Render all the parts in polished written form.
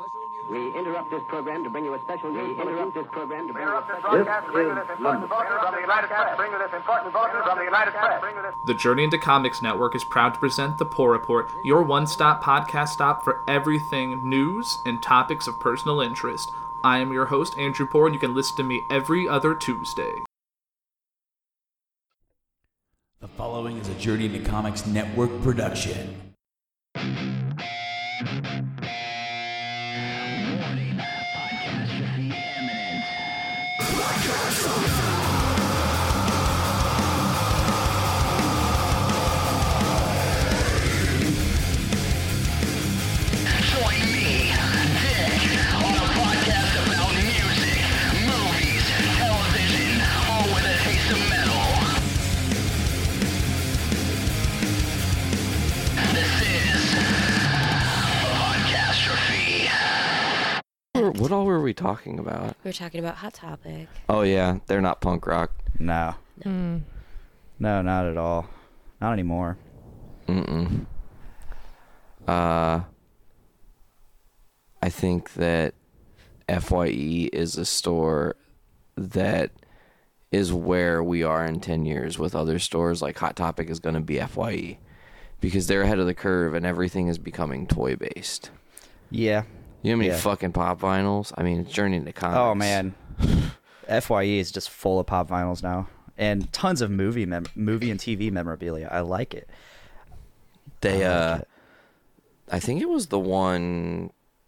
We interrupt this program to bring you a special news. This is London. From the United Press. Bring you this important bulletin from the United Press. The Journey into Comics Network is proud to present The Poor Report, your one-stop podcast stop for everything news and topics of personal interest. I am your host, Andrew Poor, and you can listen to me every other Tuesday. The following is a Journey into Comics Network production. Warning, podcastrophe imminent. Join me, Dick, on a podcast about music, movies, television, all with a taste of metal. This is Podcastrophe. What all were we talking about? We were talking about Hot Topic. Oh yeah, they're not punk rock. No. No, not at all. Not anymore. I think that FYE is a store that is where we are in 10 years with other stores. Like Hot Topic is going to be FYE because they're ahead of the curve and everything is becoming toy-based. Yeah. You know how many Yeah. fucking pop vinyls? I mean, it's Journey into Comics. Oh, man. FYE is just full of pop vinyls now. And tons of movie and TV memorabilia. I like it. They, I like it. I think it was the one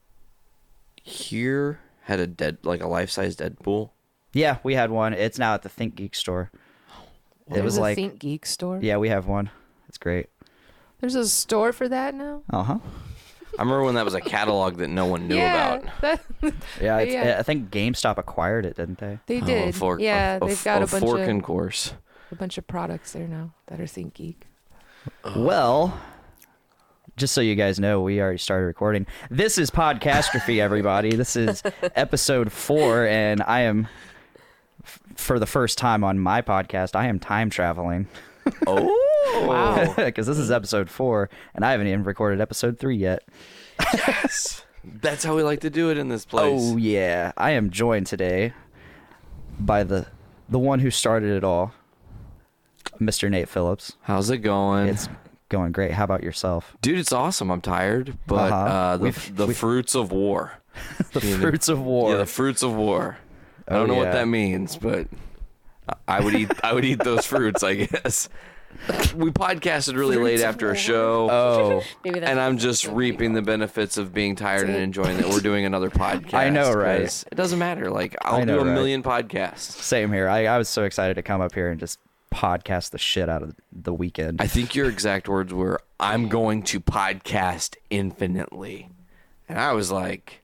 here had a a life-size Deadpool. Yeah, we had one. It's now at the Think Geek store. There's a Think Geek store? Yeah, we have one. It's great. There's a store for that now? Uh-huh. I remember when that was a catalog that no one knew about. Yeah, Yeah. I think GameStop acquired it, didn't they? They did. They've got a bunch fork of and course. a bunch of products there now that are Think Geek. Well, just so you guys know, we already started recording. This is Podcastrophe, everybody. This is episode 4, and I am, for the first time on my podcast, I am time traveling. Oh, Wow. Because this is episode 4, and I haven't even recorded episode 3 yet. yes. That's how we like to do it in this place. Oh, yeah. I am joined today by the one who started it all, Mr. Nate Phillips. How's it going? It's going great. How about yourself? Dude, it's awesome. I'm tired, but the fruits of war. The fruits of war. Yeah, the fruits of war. I don't know what that means, but I would eat those fruits, I guess. We podcasted really late after a show. Oh. Maybe that's And I'm just reaping the benefits of being tired and enjoying that we're doing another podcast. I know, right? 'Cause it doesn't matter. Like, I'll I know, do a right? million podcasts. Same here. I was so excited to come up here and just podcast the shit out of the weekend. I think your exact words were, I'm going to podcast infinitely. And I was like,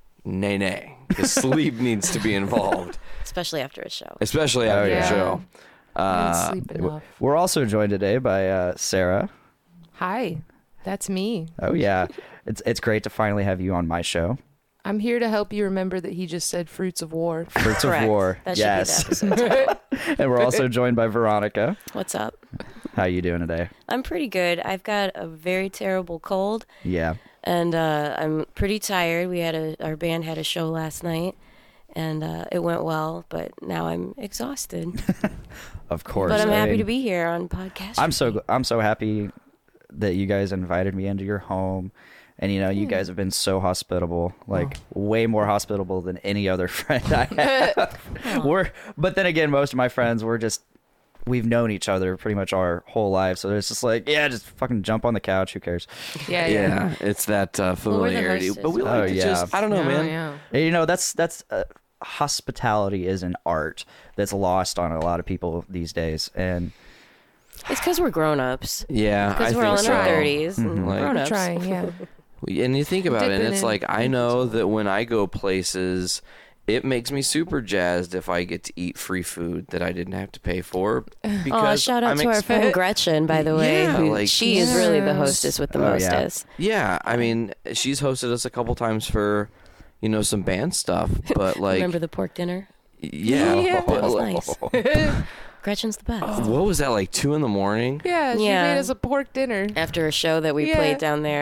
nay, because sleep needs to be involved, especially after a show. especially after yeah. a show. I didn't sleep enough. We're also joined today by Sarah. Hi, that's me. Oh yeah, it's great to finally have you on my show. I'm here to help you remember that he just said fruits of war. Fruits of Correct. War. That should Yes. be the episode title. And we're also joined by Veronica. What's up? How you doing today? I'm pretty good. I've got a very terrible cold, Yeah. and I'm pretty tired. Our band had a show last night, and it went well, but now I'm exhausted. Of course. But I'm I happy mean, to be here on podcast. I'm so happy that you guys invited me into your home. And, you guys have been so hospitable, like way more hospitable than any other friend I have. But then again, most of my friends, we've known each other pretty much our whole lives. So it's just like, yeah, just fucking jump on the couch. Who cares? Yeah, it's that familiarity. hostess. But we like to yeah. just, I don't know, man. Yeah. That's hospitality is an art that's lost on a lot of people these days. And It's because we're grown-ups. Yeah, I Because we're think all in so. our 30s. Mm-hmm. And Like- grown-ups. Trying, yeah. And you think about it, and Dipping it's in. like, I know that when I go places, it makes me super jazzed if I get to eat free food that I didn't have to pay for. Because Shout out I'm to our friend Gretchen, by the way. Yeah, like- she is really the Yes. hostess with the Oh, yeah. mostest. Yeah, I mean, she's hosted us a couple times for, some band stuff, but like, Remember the pork dinner? yeah, Yeah. but, That was like, nice. Gretchen's the best. what was that, like 2 a.m? Yeah, she Yeah. made us a pork dinner. After a show that we Yeah. played down there,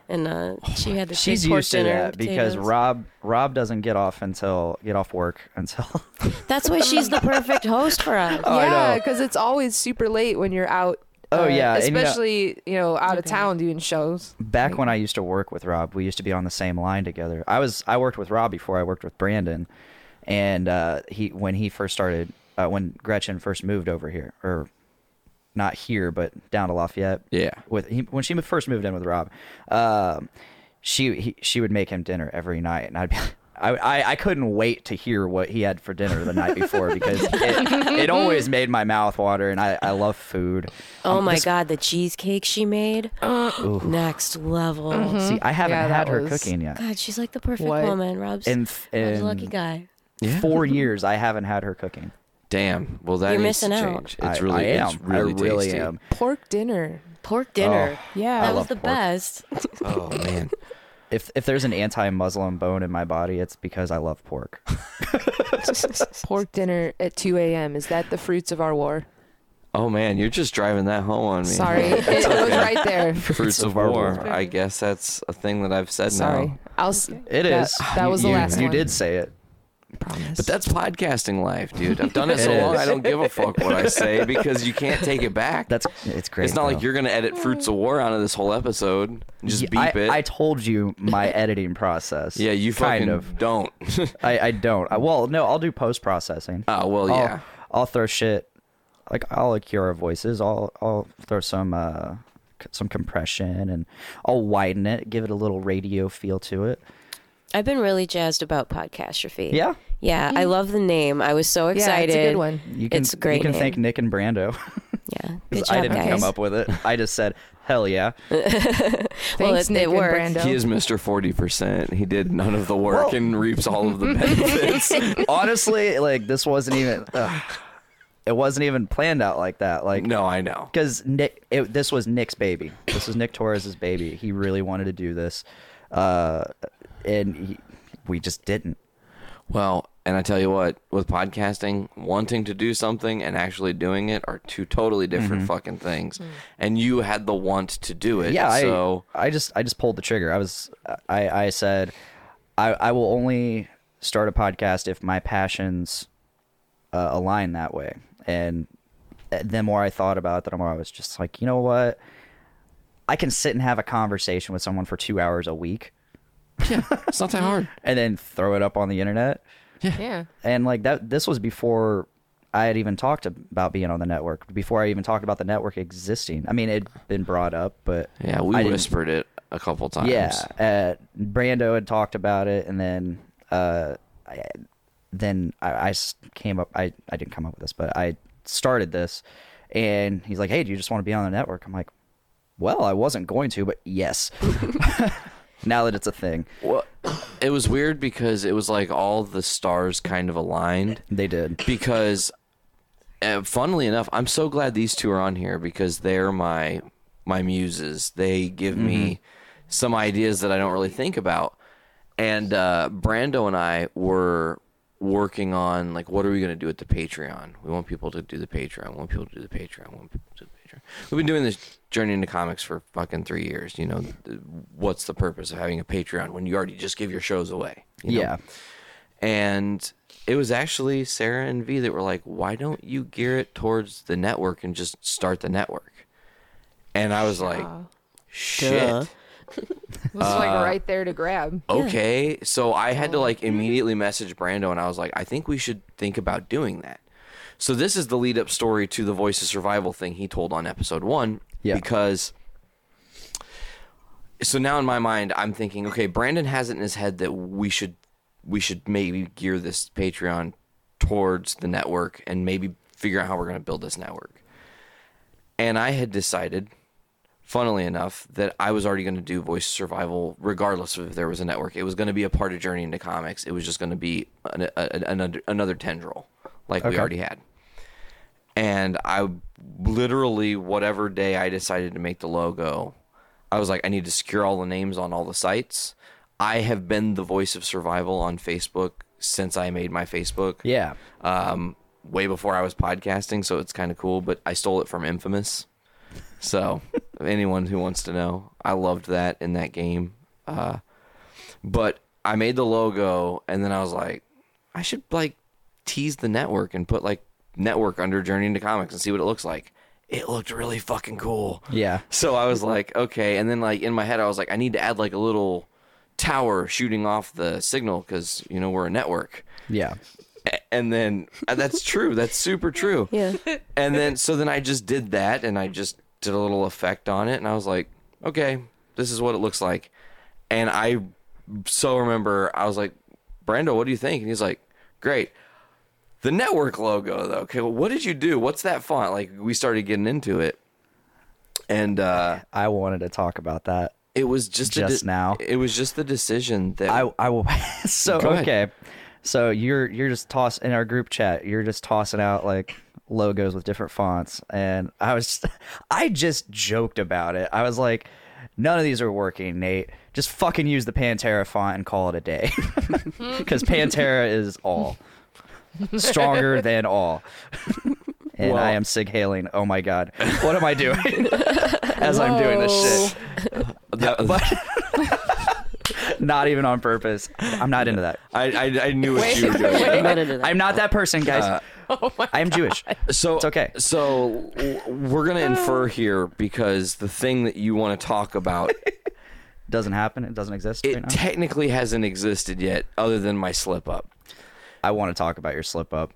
and she had the She's big pork used to dinner that and because potatoes. Rob doesn't get off work until. That's why she's the perfect host for us. Oh, I Yeah, know. because it's always super late when you're out. Oh, yeah, and, especially out of town doing shows. Back when I used to work with Rob, we used to be on the same line together. I worked with Rob before I worked with Brandon, and when he first started, when Gretchen first moved over here, or not here, but down to Lafayette. Yeah. When she first moved in with Rob, she would make him dinner every night, and I'd be. I couldn't wait to hear what he had for dinner the night before because it always made my mouth water, and I love food. Oh my God, the cheesecake she made, next level. See, I haven't Yeah, had that her was- cooking yet. God, she's like the perfect What? woman. Rob's Rob's a lucky guy. 4 years, I haven't had her cooking. Damn. Well, that You're needs missing to out. change. It's I really, am. It's really I really tasty. am. Pork dinner. Pork dinner. Yeah. that was love the pork. best. Oh man. If there's an anti-Muslim bone in my body, it's because I love pork. Pork dinner at 2 a.m. Is that the fruits of our war? Oh man, you're just driving that home on me. Sorry, it was right there. Fruits of war. I guess that's a thing that I've said Sorry, now. It is. That was the last You one. did say it. Promise. But that's podcasting life, dude. I've done it so It long, is. I don't give a fuck what I say because you can't take it back. It's great. It's not like though. you're gonna edit Fruits of War out of this whole episode. And just beep it. I told you my editing process. Yeah, you kind fucking of. don't. I don't. Well, no, I'll do post processing. Oh well, yeah. I'll throw shit. Like I'll cure our voices. I'll throw some compression, and I'll widen it, give it a little radio feel to it. I've been really jazzed about Podcastrophe. Yeah. Yeah, I love the name. I was so Yeah, excited. it's a good one. It's a great You can name. thank Nick and Brando. Yeah, 'Cause good job, I didn't guys. come up with it. I just said, hell yeah. Thanks, Nick it and worked. Brando. He is Mr. 40%. He did none of the work and reaps all of the benefits. Honestly, like this wasn't even. It wasn't even planned out like that. Like No, I know. because this was Nick's baby. This was Nick Torres's baby. He really wanted to do this, and we just didn't. Well, and I tell you what, with podcasting, wanting to do something and actually doing it are two totally different fucking things. And you had the want to do it. Yeah, So I just pulled the trigger. I said I will only start a podcast if my passions align that way. And the more I thought about it, the more I was just like, you know what? I can sit and have a conversation with someone for 2 hours a week it's not that hard. and then throw it up on the internet. Yeah. And like that, this was before I had even talked about being on the network, before I even talked about the network existing. I mean, it'd been brought up, but Yeah, we I didn't- whispered it a couple times. Yeah, Brando had talked about it, and then I came up. I didn't come up with this, but I started this, and he's like, "Hey, do you just want to be on the network?" I'm like, "Well, I wasn't going to, but yes." Now that it's a thing, Well, it was weird because it was like all the stars kind of aligned. they did. Because, funnily enough, I'm so glad these two are on here because they're my muses. They give me some ideas that I don't really think about. And Brando and I were working on, like, what are we going to do with the Patreon? We want people to do the Patreon. We want people to do the Patreon. We want people to do the Patreon. We've been doing this Journey into Comics for fucking 3 years. You know, what's the purpose of having a Patreon when you already just give your shows away? You know? Yeah. And it was actually Sarah and V that were like, why don't you gear it towards the network and just start the network? And I was like, shit. Duh. It was like right there to grab. Okay. So I had to like immediately message Brando and I was like, I think we should think about doing that. So this is the lead up story to the Voice of Survival thing he told on episode 1. Yeah. Because so now in my mind, I'm thinking, okay, Brandon has it in his head that we should maybe gear this Patreon towards the network and maybe figure out how we're going to build this network. And I had decided, funnily enough, that I was already going to do Voice of Survival regardless of if there was a network. It was going to be a part of Journey into Comics. It was just going to be another tendril like we already had. And I literally, whatever day I decided to make the logo, I was like, I need to secure all the names on all the sites. I have been the Voice of Survival on Facebook since I made my Facebook. Yeah. Way before I was podcasting, so it's kind of cool, but I stole it from Infamous. So anyone who wants to know. I loved that in that game. But I made the logo, and then I was like, I should like tease the network and put like network under Journey into Comics and see what it looks like. It looked really fucking cool. Yeah. So I was like, okay. And then like in my head, I was like, I need to add like a little tower shooting off the signal because, you know, we're a network. Yeah. And then that's true. That's super true. Yeah. And then I just did that, and I just did a little effect on it, and I was like, okay, this is what it looks like. And I so remember I was like, Brando, what do you think? And he's like, great. The network logo, though. Okay, well, what did you do? What's that font? Like, we started getting into it, and I wanted to talk about that. It was just now. It was just the decision that I will. So Go ahead. okay, so you're just tossing in our group chat. You're just tossing out like logos with different fonts, and I just joked about it. I was like, none of these are working, Nate. Just fucking use the Pantera font and call it a day, because Pantera is all stronger than all. And I am sig hailing. Oh my god, what am I doing as I'm doing this shit? But not even on purpose. I'm not into that. I knew what you were doing. I'm not into that. I'm not that person, guys. I am Jewish. So it's okay. So we're gonna infer here, because the thing that you want to talk about doesn't happen. It doesn't exist. It right now? technically hasn't existed yet, other than my slip up. I want to talk about your slip up.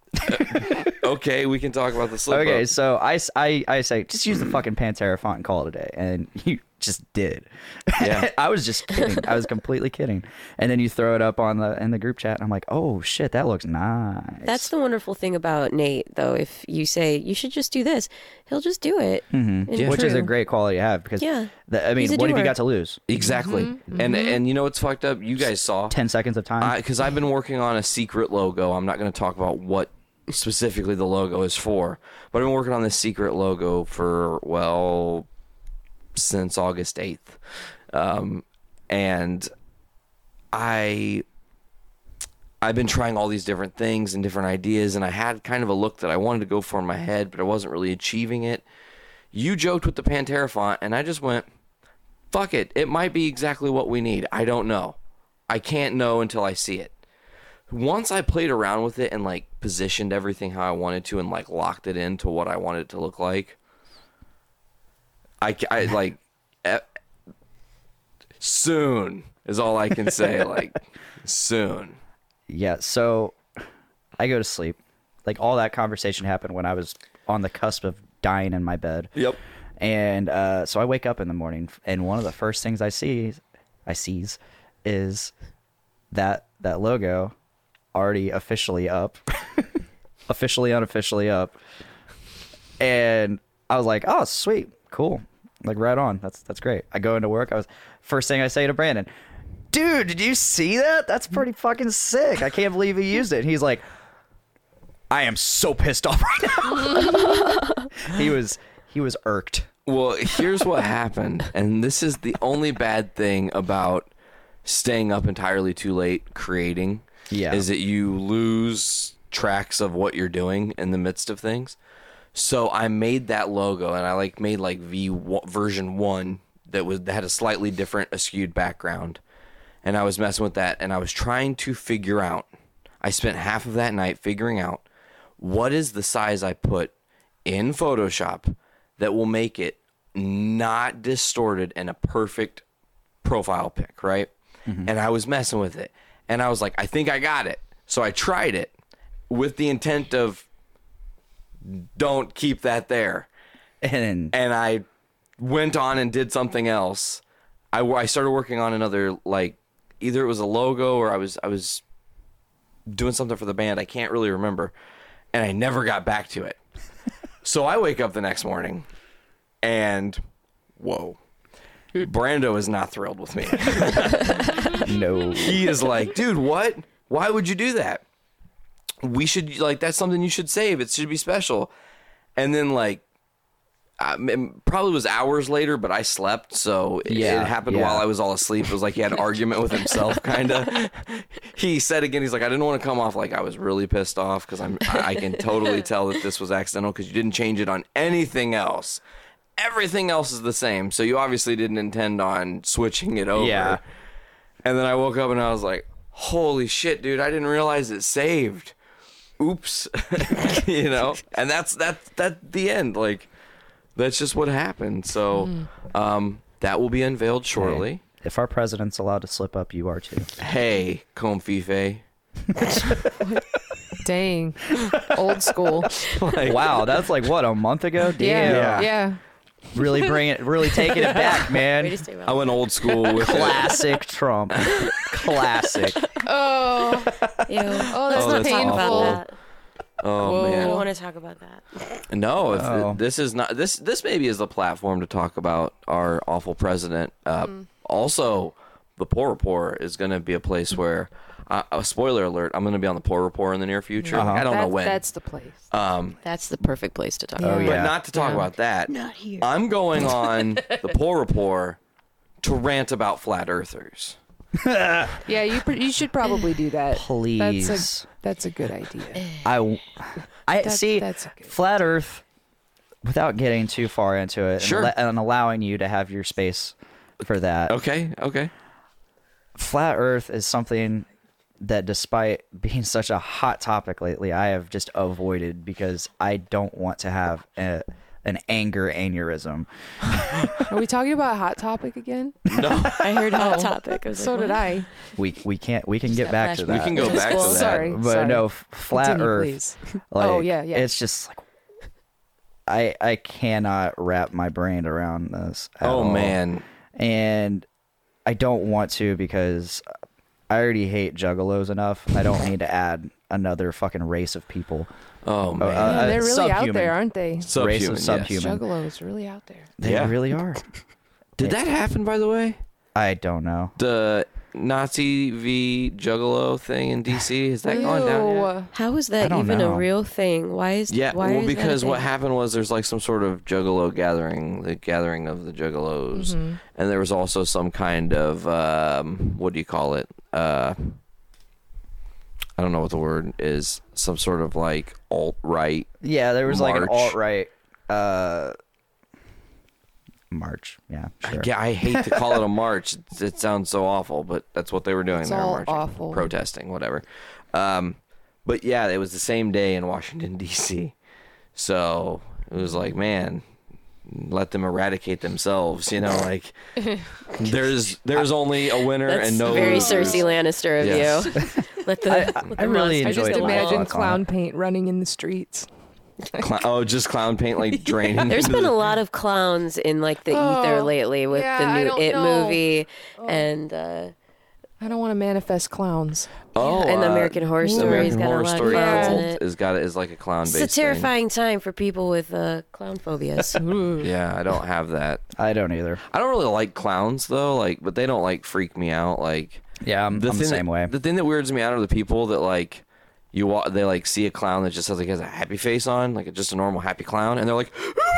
Okay, we can talk about the slip up. Okay, so I say just use the fucking Pantera font and call it a day, and you just did. Yeah. I was just kidding. I was completely kidding. And then you throw it up in the group chat, and I'm like, oh shit, that looks nice. That's the wonderful thing about Nate, though. If you say you should just do this, he'll just do it. Mm-hmm. And Which is a true. great quality to have, because Yeah. I mean, He's a what have you doer. got to lose? Exactly. Mm-hmm. And you know what's fucked up? You guys saw 10 seconds of time. because I've been working on a secret logo. I'm not going to talk about what specifically the logo is for, but I've been working on this secret logo for since August 8th. And I've been trying all these different things and different ideas, and I had kind of a look that I wanted to go for in my head, but I wasn't really achieving it. You joked with the Pantera font, and I just went, fuck it. It might be exactly what we need. I don't know. I can't know until I see it. Once I played around with it and like positioned everything how I wanted to and like locked it into what I wanted it to look like, I like soon is all I can say. Like soon. Yeah, so I go to sleep. Like, all that conversation happened when I was on the cusp of dying in my bed. Yep. And so I wake up in the morning, and one of the first things I sees is that logo already officially up, officially unofficially up. And I was like, oh, sweet, cool, like right on. That's great. I go into work. First thing I say to Brandon, dude, did you see that? That's pretty fucking sick. I can't believe he used it. And he's like, I am so pissed off right now. He was irked. Well, here's what happened, and this is the only bad thing about staying up entirely too late creating. Yeah. Is that you lose tracks of what you're doing in the midst of things. So I made that logo, and I made version 1 that had a slightly different skewed background, and I was messing with that, and I was trying to figure out. I spent half of that night figuring out what is the size I put in Photoshop that will make it not distorted and a perfect profile pic, right? Mm-hmm. And I was messing with it, and I was like, I think I got it. So I tried it with the intent of don't keep that there. And I went on and did something else. I started working on another, either it was a logo or I was doing something for the band. I can't really remember. And I never got back to it. So I wake up the next morning and whoa. Brando is not thrilled with me. No. He is like, dude, what? Why would you do that? We should, that's something you should save. It should be special. And then, it probably was hours later, but I slept, so it happened while I was all asleep. It was like he had an argument with himself, kind of. He said again, he's like, I didn't want to come off like I was really pissed off, because I can totally tell that this was accidental, because you didn't change it on anything else. everything else is the same. So you obviously didn't intend on switching it over. Yeah. And then I woke up and I was like, holy shit, dude, I didn't realize it saved. Oops. You know? And that's the end. Like, that's just what happened. So that will be unveiled shortly. Hey, if our president's allowed to slip up, you are too. Hey, Comfife. Dang. Old school. Like, Wow, that's like what, a month ago? Damn. Yeah. Really taking it back, Way man. to stay I went old school with it. Classic Trump. Classic. Oh. Ew. Oh, that's let's not talk painful. about that. Oh, I man. don't want to talk about that. No, Oh. this is not this maybe is the platform to talk about our awful president. Also, the Poor Report is going to be a place where, a spoiler alert, I'm going to be on the Poor Report in the near future. I don't know when. That's the place. That's the perfect place to talk Oh, about it. yeah. But not to talk about that. Not here. I'm going on the Poor Report to rant about flat earthers. Yeah, you should probably do that. Please. That's a good idea. I see. That's okay. Flat Earth, without getting too far into it, Sure. and allowing you to have your space for that. Okay. Flat Earth is something that, despite being such a hot topic lately, I have just avoided because I don't want to have an anger aneurysm. Are we talking about Hot Topic again? I heard Hot Topic. I was So like, did what? I. We can get got back to flashbacks. that. We can go back to that. Sorry. But no, Flat Continue, Earth. please. Like, Oh, yeah. It's just like I cannot wrap my brain around this. At Oh all. man. And I don't want to because I already hate juggalos enough. I don't need to add another fucking race of people. Oh man. Yeah, they're really out subhuman. there, aren't they? Race Subhuman, of yes. subhuman. Juggalos really out there. They Yeah. really are. Did that happen, by the way? I don't know. The Nazi v Juggalo thing in DC, has that gone down yet? Ew. How is I that don't even know. a real thing? Why is Yeah, why well, is that a because what thing? happened was there's like some sort of Juggalo gathering, the gathering of the Juggalos, and there was also some kind of what do you call it? I don't know what the word is. Some sort of like alt-right. Yeah, there was like an March. alt-right march. Yeah, sure. Yeah, I hate to call it a march. It sounds so awful, but that's what they were doing. It's They were all marching, awful. protesting, whatever. But yeah, it was the same day in Washington D.C. So it was like, man, let them eradicate themselves. You know, like there's only a winner That's and no very losers. Cersei Lannister of Yes. you. let the, I really I enjoyed just the imagine walk on clown it. paint running in the streets. Just clown paint like draining. There's into been the- a lot of clowns in like the ether lately with yeah, the I new don't It know. movie and I don't want to manifest clowns. and the American Horror the Story's American got Horror a lot Story of clowns in Cult it. is like a clown based. It's a terrifying time for people with clown phobias. Yeah, I don't have that. I don't either. I don't really like clowns though, like, but they don't like freak me out. Like, Yeah, I'm the thing same way. The thing that weirds me out are the people that like they like see a clown that just has a happy face on, like just a normal happy clown, and they're like,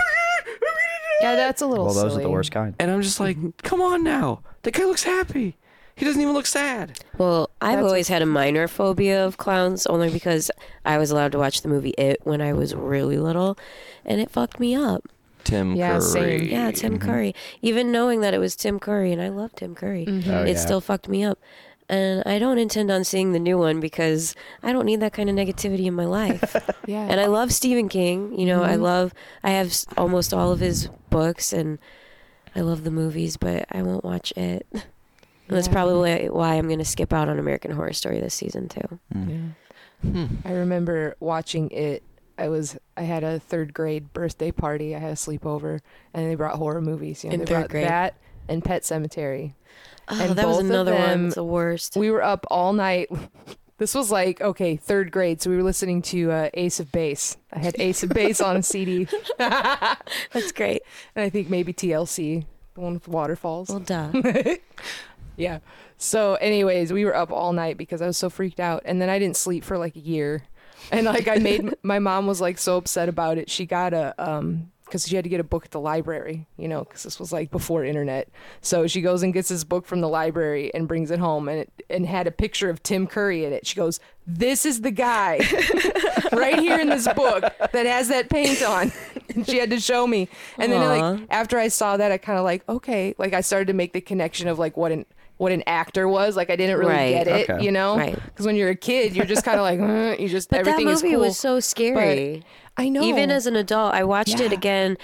Yeah, that's a little Well, those silly. are the worst kind. and I'm just like, come on now, that guy looks happy. He doesn't even look sad. Well, I've That's always had a minor phobia of clowns only because I was allowed to watch the movie It when I was really little, and it fucked me up. Tim Yeah, Curry. same. Yeah, Tim Curry. Even knowing that it was Tim Curry, and I love Tim Curry, Oh, it yeah. still fucked me up. And I don't intend on seeing the new one because I don't need that kind of negativity in my life. Yeah. And I love Stephen King. You know, I have almost all of his books, and I love the movies, but I won't watch it. And that's Yeah. probably why I'm going to skip out on American Horror Story this season too. Yeah. I remember watching it. I had a 3rd grade birthday party. I had a sleepover, and they brought horror movies. You know, In they 3rd brought grade? that and Pet Cemetery. Oh, And that was both of another one. them- It's the worst. We were up all night. This was like 3rd grade, so we were listening to Ace of Base. I had Ace of Base on a CD, That's great. and I think maybe TLC, the one with waterfalls. Well, duh. Yeah. So, anyways, we were up all night because I was so freaked out, and then I didn't sleep for like a year, and like I made my mom was like so upset about it. She got a because she had to get a book at the library, you know, because this was like before internet. So she goes and gets this book from the library and brings it home, and it had a picture of Tim Curry in it. She goes, "This is the guy right here in this book that has that paint on." And she had to show me. And then like after I saw that, I kind of like, okay, like I started to make the connection of like what an actor was. Like I didn't really get it, Okay. you know? Right. Because when you're a kid, you're just kind of like, you just, But everything that is movie cool. was so scary. But I know. Even as an adult, I watched it Yeah. again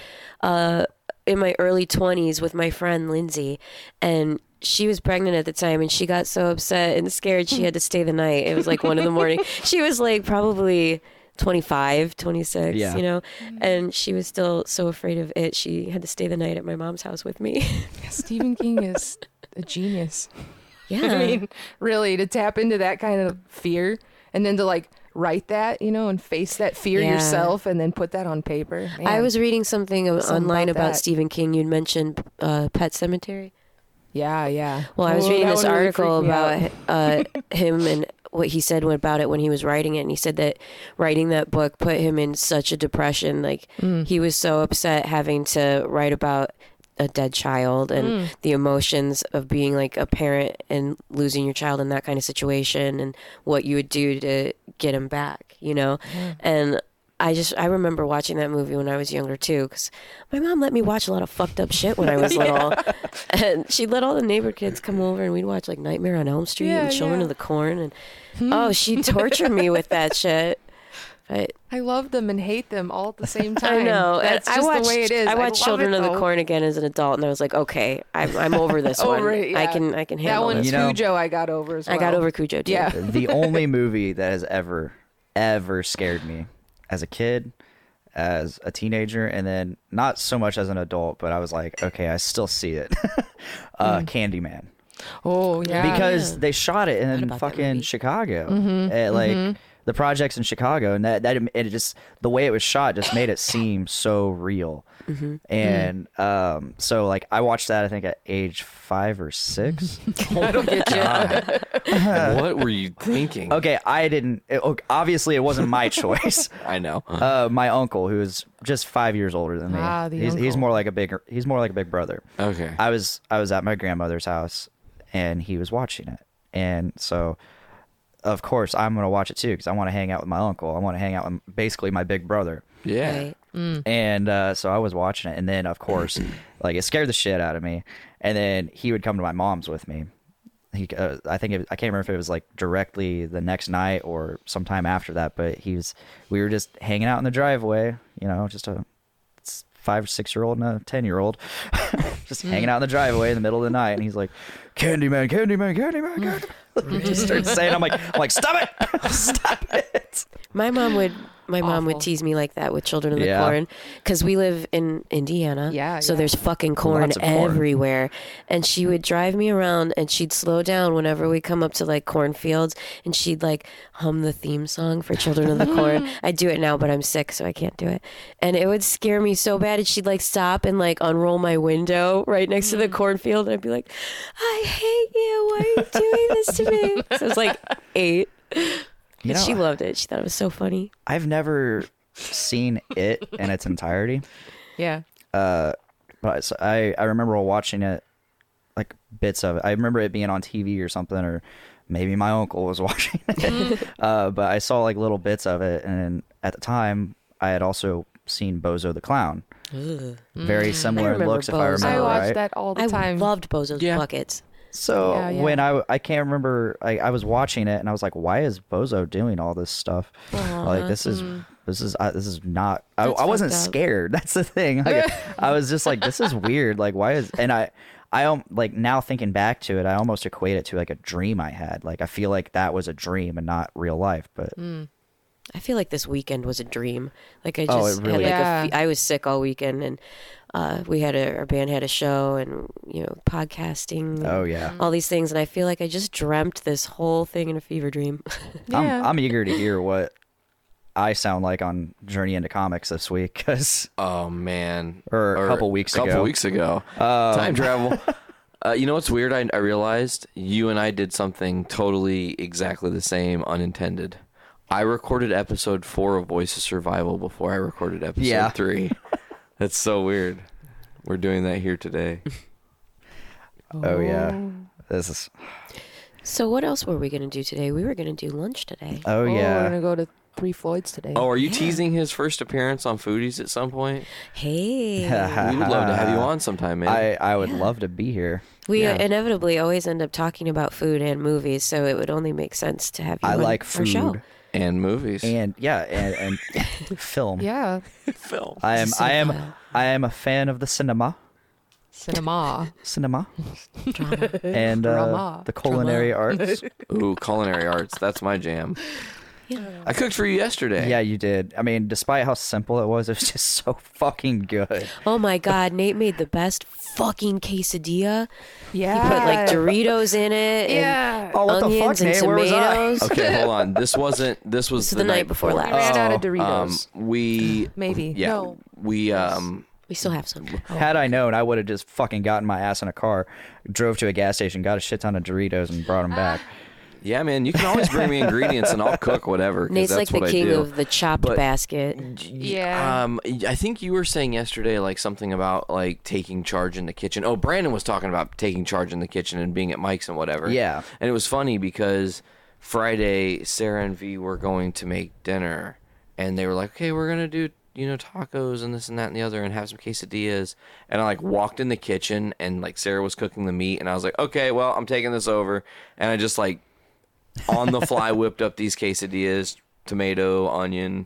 in my early 20s with my friend Lindsay, and she was pregnant at the time, and she got so upset and scared she had to stay the night. It was like 1 a.m. She was like probably 25, 26, Yeah. you know, and she was still so afraid of it. She had to stay the night at my mom's house with me. Stephen King is a genius. Yeah. I mean, really, to tap into that kind of fear and then to like write that, you know, and face that fear Yeah. yourself and then put that on paper. Man. I was reading something online about about that. Stephen King. You'd mentioned Pet Cemetery. Yeah. Well, I was Oh, reading that this one really article freaked me out. about him and what he said about it when he was writing it. And he said that writing that book put him in such a depression. Like, he was so upset having to write about a dead child and the emotions of being like a parent and losing your child in that kind of situation and what you would do to get him back, you know? And I remember watching that movie when I was younger too, because my mom let me watch a lot of fucked up shit when I was little, and she let all the neighbor kids come over and we'd watch like Nightmare on Elm Street and Children of the Corn, and oh, she tortured me with that shit. But I love them and hate them all at the same time. I know. That's And just I watched, the way it is. I watched love Children it, of the though. Corn again as an adult, and I was like, okay, I'm over this one. Over it, yeah. I can handle That one, this. You know, Cujo, I got over as well. I got over Cujo too. Yeah. The only movie that has ever scared me as a kid, as a teenager, and then not so much as an adult, but I was like, okay, I still see it. Candyman. Oh, yeah. Because they shot it in about that fucking movie. Chicago. Like the projects in Chicago, and that it just, the way it was shot just made it seem so real. And so like I watched that I think at age 5 or 6. I don't get you. What were you thinking? Okay, I didn't. Obviously, it wasn't my choice. I know. My uncle, who is just 5 years older than me, Ah, the he's uncle. more like a big brother. Okay. I was at my grandmother's house, and he was watching it, and so of course I'm gonna watch it too because I want to hang out with my uncle. I want to hang out with basically my big brother. Yeah. Right. And so I was watching it, and then of course, like it scared the shit out of me. And then he would come to my mom's with me. I can't remember if it was like directly the next night or sometime after that, but we were just hanging out in the driveway, you know, just a 5 or 6 year old and a 10-year-old, just hanging out in the driveway in the middle of the night, and he's like, Candyman, Candyman, Candyman, Candyman. Just starts saying, I'm like, stop it, stop it. My mom would Awful. tease me like that with Children of the Yeah. Corn, because we live in Indiana. Yeah, So yeah. there's fucking corn Lots of corn. everywhere. And she would drive me around, and she'd slow down whenever we come up to like cornfields, and she'd like hum the theme song for Children of the Corn. I do it now, but I'm sick, so I can't do it. And it would scare me so bad. And she'd like stop and like unroll my window right next to the cornfield, and I'd be like, I hate you. Why are you doing this to me? So I was like 8. You know, She loved it. She thought it was so funny. I've never seen it in its entirety. Yeah. But so I remember watching it, like bits of it. I remember it being on TV or something, or maybe my uncle was watching it. But I saw like little bits of it, and at the time, I had also seen Bozo the Clown. Very similar in remember looks, if I Bozo. remember I watched right. that all the I time. loved Bozo's Yeah. Buckets. So Yeah, yeah. when I can't remember, I was watching it and I was like, why is Bozo doing all this stuff? Like this is not. I That's wasn't fucked up. scared. That's the thing. Like, I was just like, this is weird. Like why is and I like now thinking back to it, I almost equate it to like a dream I had. Like I feel like that was a dream and not real life. But I feel like this weekend was a dream. Like I Oh, just it really- had like Yeah. I was sick all weekend, and our band had a show, and podcasting. and oh yeah, all these things, and I feel like I just dreamt this whole thing in a fever dream. Yeah. I'm eager to hear what I sound like on Journey into Comics this week because Oh man. Or a couple weeks ago. Time travel. You know what's weird? I realized you and I did something totally exactly the same, unintended. I recorded episode 4 of Voice of Survival before I recorded episode Yeah. 3. That's so weird. We're doing that here today. oh yeah, this is So what else were we gonna do today? We were gonna do lunch today. oh We're yeah. gonna go to 3 Floyds today. Oh, are you teasing his first appearance on Foodies at some point? Hey. We would love to have you on sometime, man. I would love to be here. We inevitably always end up talking about food and movies, so it would only make sense to have you I on like our show. food And movies. and film. Yeah. film. I am a fan of the cinema. Cinema. And Drama. the culinary arts. Ooh, culinary arts. That's my jam. I cooked for you yesterday. Yeah, you did. I mean, despite how simple it was just so fucking good. Oh my God, Nate made the best fucking quesadilla. Yeah. He put like Doritos in it. Yeah. Oh, what the fuck, onions and Nate? Where was I? tomatoes. Okay, hold on. This was This was the night before last. I ran out of Oh. Doritos. Maybe. Yeah. No. We We still have some. Had I known, I would have just fucking gotten my ass in a car, drove to a gas station, got a shit ton of Doritos, and brought them back. Yeah, man, you can always bring me ingredients and I'll cook whatever. 'Cause Nate's that's like the what king I do. of the chopped But- basket. Yeah. I think you were saying yesterday like something about like taking charge in the kitchen. Oh, Brandon was talking about taking charge in the kitchen and being at Mike's and whatever. Yeah. And it was funny because Friday Sarah and V were going to make dinner and they were like, "Okay, we're going to do, tacos and this and that and the other and have some quesadillas." And I like walked in the kitchen and like Sarah was cooking the meat and I was like, "Okay, well, I'm taking this over." And I just like on the fly whipped up these quesadillas, tomato, onion,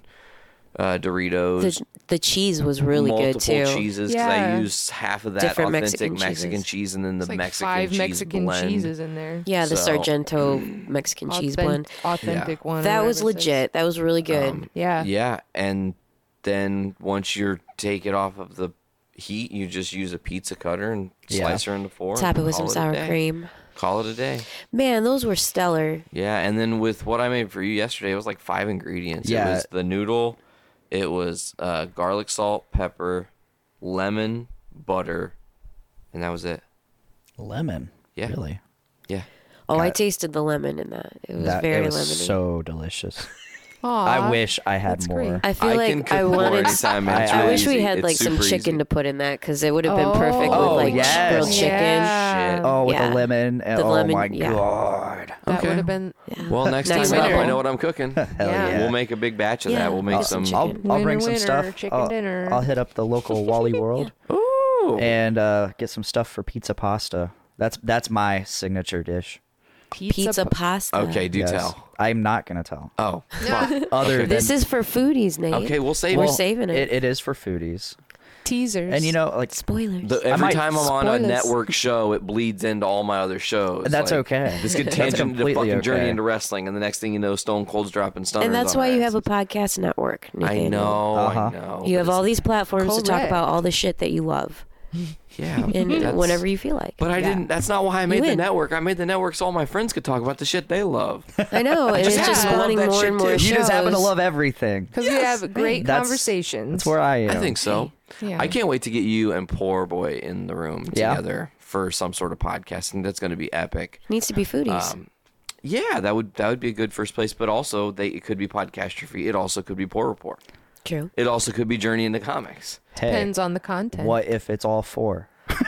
Doritos. The cheese was really good too. Multiple cheeses because Yeah. I used half of that Different authentic Mexican Mexican cheeses. cheese and then the It's like Mexican 5 cheese Mexican blend. cheeses in there. Yeah, the So- Sargento Mexican cheese blend. Authentic one. or That was whatever it says. legit. That was really good. Yeah. Yeah, and then once you take it off of the heat, you just use a pizza cutter and slice her into 4. Top it and with some call a sour day. cream. Call it a day. Man, those were stellar. Yeah, and then with what I made for you yesterday, it was like 5 ingredients. Yeah. It was the noodle, it was garlic, salt, pepper, lemon, butter, and that was it. Lemon. Yeah. Really? Yeah. Oh, I God. tasted the lemon in that. It was It very was lemony. so delicious. Aw, I wish I had that's more. great. I feel I like can cook I more wanted. anytime, man. It's I really wish we easy. had It's like some super chicken easy. to put in that because it would have been perfect Oh, with like yes. grilled chicken. Yeah. Shit. Oh, with Yeah. the lemon. The oh lemon, my yeah. god. That Okay. would have been. Well, next Next time up, level. I know what I'm cooking. Hell Yeah. yeah. We'll make a big batch of Yeah, that. We'll make get some some. chicken. I'll bring some Winner, stuff. chicken dinner. I'll hit up the local Wally World Ooh. and get some stuff for pizza pasta. That's my signature dish. Pizza pasta. Okay, do Yes. tell. I'm not gonna tell. Oh, fuck. Other than This is for foodies, Nate. Okay, we'll save We're it. saving it. it is for foodies. Teasers. And like Spoilers. Every might- time I'm on a Spoilers. network show, it bleeds into all my other shows. That's Like, okay. This could That's tangent into completely fucking journey okay. into wrestling, and the next thing you know, Stone Cold's dropping stunners. and that's on why our you have a asses. podcast network. I Nathaniel. know, Uh-huh. I know. You have but all these platforms to talk Correct. about all the shit that you love, yeah, and that's- whenever you feel like. But I didn't. That's not why I made the win. network. I made the network so all my friends could talk about the shit they love. I know, and it's just just love spawning that more shit and more too. shows. You just happen to love everything. Because we have great That's- conversations. That's where I am. I think so. Yeah. I can't wait to get you and Poor Boy in the room Yeah. together for some sort of podcast. I think that's going to be epic. Needs to be foodies. Yeah, that would be a good first place. But also, it could be Podcastrophe. It also could be Poor Report. True. It also could be Journey into Comics. Hey, Depends on the content. what if it's all 4?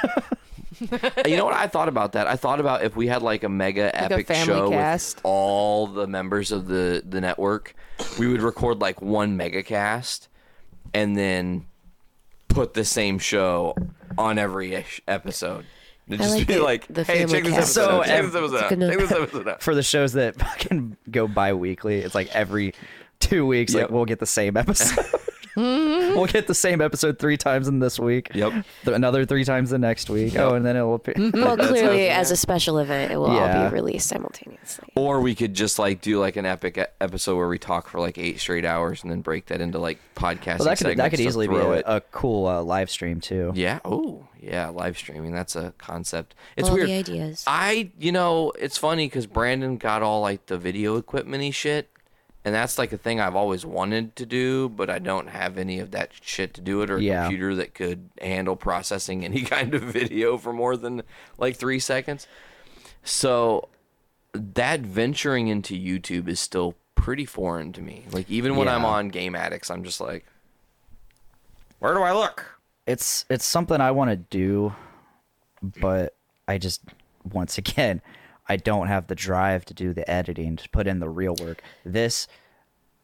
You know what I thought about that? I thought about if we had like a mega a epic family show cast. with all the members of the network, we would record like one mega cast and then put the same show on every episode. It'd I just like be it, like, the hey, family check this cast. episode. So Check this episode out. Good enough. Check this episode out. For the shows that fucking go bi-weekly, it's like every 2 weeks, Yep. like we'll get the same episode. We'll get the same episode 3 times in this week. Yep. Another 3 times the next week. Oh, and then it will. Well, That's clearly, how- as a special event, it will all Yeah. be released simultaneously. Or we could just like do like an epic episode where we talk for like 8 straight hours and then break that into like podcasting Well, that segments could to easily be throw it. a cool live stream too. Yeah. Oh, yeah. Live streaming. That's a concept. It's all weird. the ideas. It's funny because Brandon got all like the video equipment-y shit. And that's like a thing I've always wanted to do, but I don't have any of that shit to do it or a Yeah. computer that could handle processing any kind of video for more than like 3 seconds. So that venturing into YouTube is still pretty foreign to me. Like even when I'm Yeah. on Game Addicts, I'm just like, where do I look? It's something I want to do, but I just once again I don't have the drive to do the editing to put in the real work. This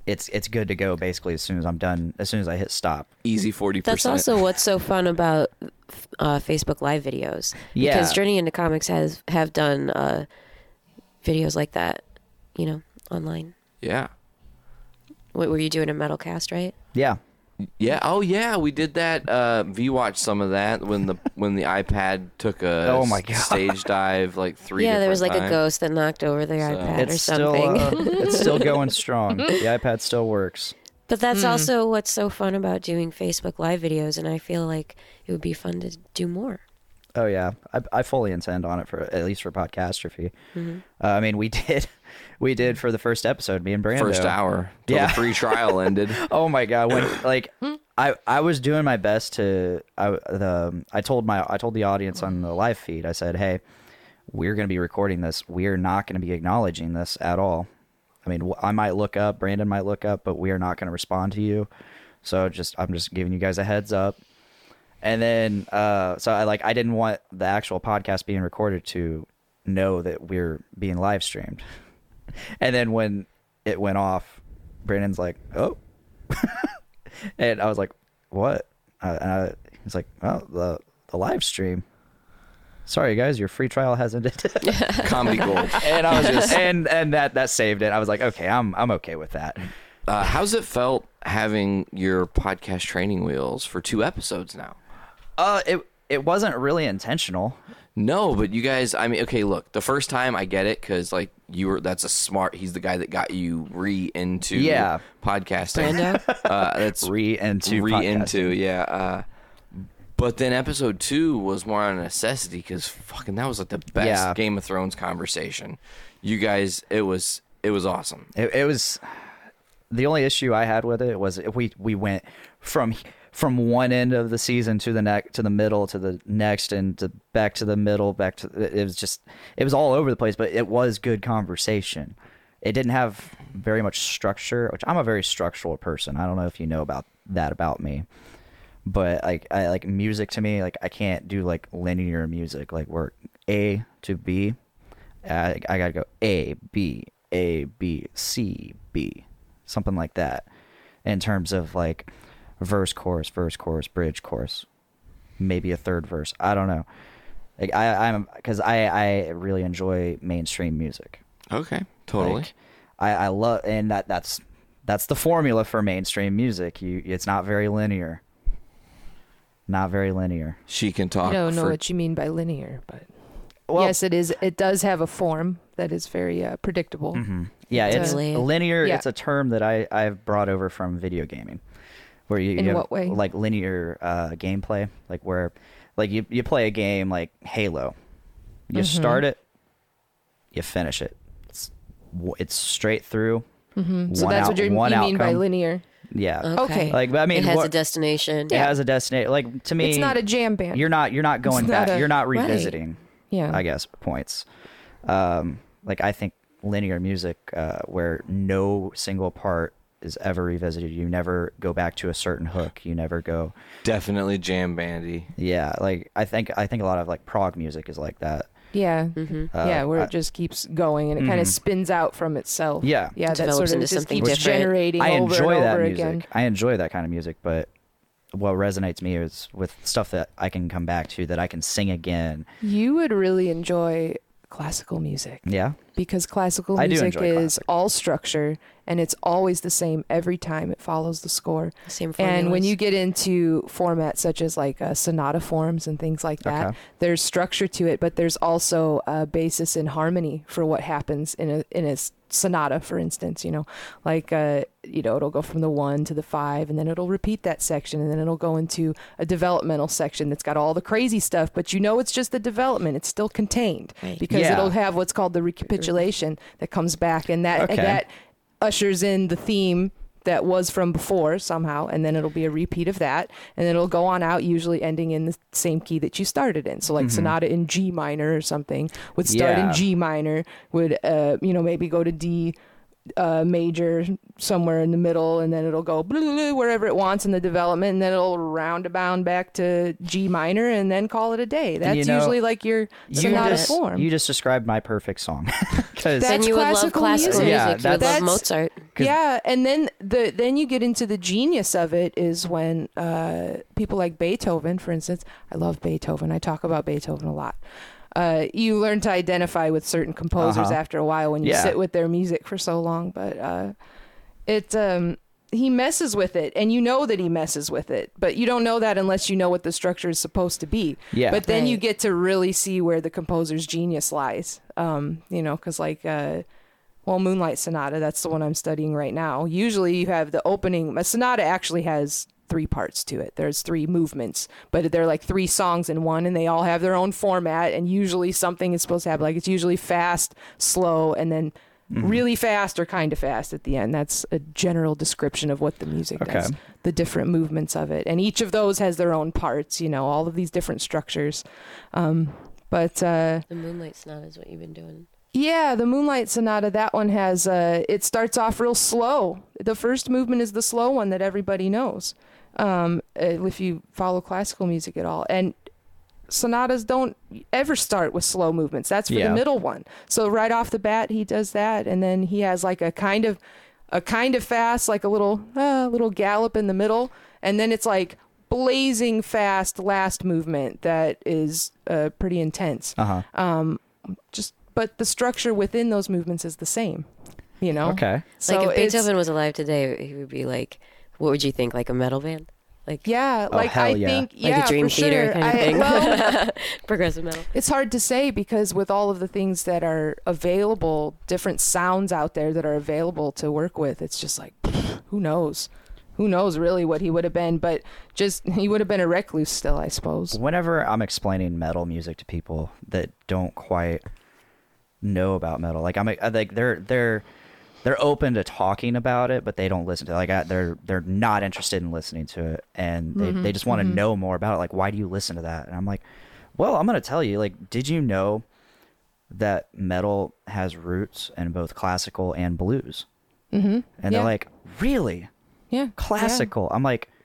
it's good to go basically as soon as I'm done, as soon as I hit stop. Easy 40%. That's also what's so fun about Facebook Live videos. Yeah. Because Journey into Comics have done videos like that, online. Yeah. What were you doing a Metalcast, right? Yeah. Yeah. Oh, yeah. We did that. V watched some of that when the iPad took a Oh my God. stage dive like 3 Yeah, there was like different a times. ghost that knocked over the iPad or It's still something. it's still going strong. The iPad still works. But that's also what's so fun about doing Facebook Live videos, and I feel like it would be fun to do more. Oh yeah, I fully intend on it for at least for Podcastrophe. I mean, we did for the first episode, me and Brando. First hour till Yeah. the free trial ended. Oh my God, when I was doing my best to I told the audience on the live feed, I said, hey, we're going to be recording this. We're not going to be acknowledging this at all. I mean, I might look up, Brandon might look up, but we are not going to respond to you. So I'm just giving you guys a heads up. And then, so I didn't want the actual podcast being recorded to know that we're being live streamed. And then when it went off, Brandon's like, oh, and I was like, what? And he's like, oh, the live stream. Sorry guys, your free trial has ended. Comedy gold. And I was just, and that saved it. I was like, okay, I'm okay with that. How's it felt having your podcast training wheels for 2 episodes now? It wasn't really intentional. No, but you guys, I mean, okay, look, the first time I get it because like he's the guy that got you into podcasting. Brando? That's into podcasting. Yeah. But then episode 2 was more on a necessity because fucking that was like the best Game of Thrones conversation. You guys, it was awesome. It was. The only issue I had with it was we went from one end of the season to the middle to the next and back to the middle it was all over the place, but it was good conversation. It didn't have very much structure, which I'm a very structural person. I don't know if you know about that about me, but I like music. To me, like I can't do like linear music, like where A to B. I gotta go A B C B, something like that, in terms of like verse, chorus, bridge, chorus, maybe a third verse. I don't know. Like because I really enjoy mainstream music. Okay, totally. Like, I love, and that's the formula for mainstream music. It's not very linear. Not very linear. She can talk. I don't know for what you mean by linear, but Well, yes, it is. It does have a form that is very predictable. Yeah, it's Totally. linear. Yeah. It's a term that I've brought over from video gaming, where you In have, what way? like linear gameplay, like where like you play a game like Halo, you start it, you finish it. It's straight through. So that's what you mean by linear. Yeah. Okay. Like, but I mean, it has what- a destination. It has a destination. Like to me, It's not a jam band. You're not going It's not back. a- You're not Right. revisiting. Yeah. I guess points. Like I think linear music, where no single part is ever revisited. You never go back to a certain hook. You never go. definitely jam bandy. Yeah. Like I think a lot of like prog music is like that. Yeah. Yeah, where it just keeps going and it kind of spins out from itself. Yeah. Yeah, that Develops sort of into just something keeps different. generating I over enjoy and that over music. again. I enjoy that kind of music, but what resonates me is with stuff that I can come back to, that I can sing again. You would really enjoy classical music. Yeah. Because classical I do music enjoy is classic. all structure and it's always the same every time. It follows the score. Same And when formulas. you get into formats such as like sonata forms and things like that, Okay. there's structure to it, but there's also a basis in harmony for what happens in a sonata, for instance. Like it'll go from the 1 to the 5, and then it'll repeat that section, and then it'll go into a developmental section that's got all the crazy stuff. But it's just the development; it's still contained Right. because Yeah. it'll have what's called the recapitulation that comes back, and that Okay. that ushers in the theme that was from before somehow, and then it'll be a repeat of that, and then it'll go on out, usually ending in the same key that you started in. So like sonata in G minor or something would start Yeah. in G minor, would maybe go to D major somewhere in the middle, and then it'll go blah, blah, blah, wherever it wants in the development, and then it'll roundabout back to G minor and then call it a day. That's usually like your sonata form. You just described my perfect song. Because That's Then you would love classical classical music. music. Yeah, you would love that's- Mozart. Yeah, and then you get into the genius of it is when people like Beethoven, for instance. I love Beethoven. I talk about Beethoven a lot. You learn to identify with certain composers after a while when you sit with their music for so long. But he messes with it, and you know that he messes with it, but you don't know that unless you know what the structure is supposed to be. Yeah. But then you get to really see where the composer's genius lies. Because Moonlight Sonata, that's the one I'm studying right now. Usually you have the opening. A sonata actually has 3 parts to it. There's 3 movements, but they're like 3 songs in one, and they all have their own format, and usually something is supposed to happen. Like it's usually fast, slow, and then really fast or kind of fast at the end. That's a general description of what the music does, the different movements of it. And each of those has their own parts, all of these different structures. The Moonlight Sonata is what you've been doing. Yeah, the Moonlight Sonata, that one has, it starts off real slow. The first movement is the slow one that everybody knows, if you follow classical music at all. And sonatas don't ever start with slow movements. That's for the middle one. So right off the bat, he does that, and then he has like a kind of fast, like a little gallop in the middle, and then it's like blazing fast last movement that is pretty intense. But the structure within those movements is the same. Okay. So like if Beethoven was alive today, he would be like, what would you think? Like a metal band? Like I think like a Dream Theater kind of thing. Well, progressive metal. It's hard to say because with all of the things that are available, different sounds out there that are available to work with, it's just like, who knows? Who knows really what he would have been? But he would have been a recluse still, I suppose. Whenever I'm explaining metal music to people that don't quite know about metal, like they're open to talking about it, but they don't listen to it. Like they're not interested in listening to it, and they just want to know more about it. Like, why do you listen to that? And I'm like, well, I'm gonna tell you. Like, did you know that metal has roots in both classical and blues? And they're like, really? Yeah, classical. Yeah.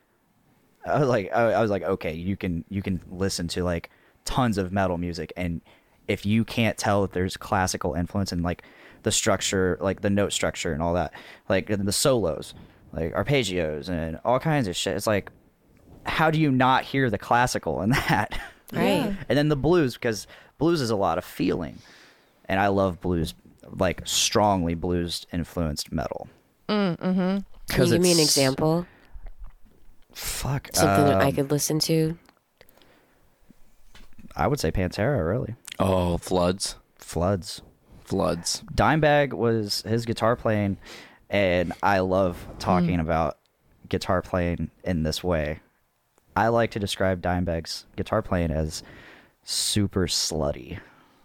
I was like, okay, you can listen to like tons of metal music, and if you can't tell that there's classical influence and like the structure, like the note structure and all that, like the solos, like arpeggios and all kinds of shit, it's like, how do you not hear the classical in that? Right. And then the blues, because blues is a lot of feeling, and I love blues, like strongly blues influenced metal. Can you give me an example? Fuck. Something that I could listen to? I would say Pantera, really. Oh, Floods. Dimebag was his guitar playing, and I love talking about guitar playing in this way. I like to describe Dimebag's guitar playing as super slutty.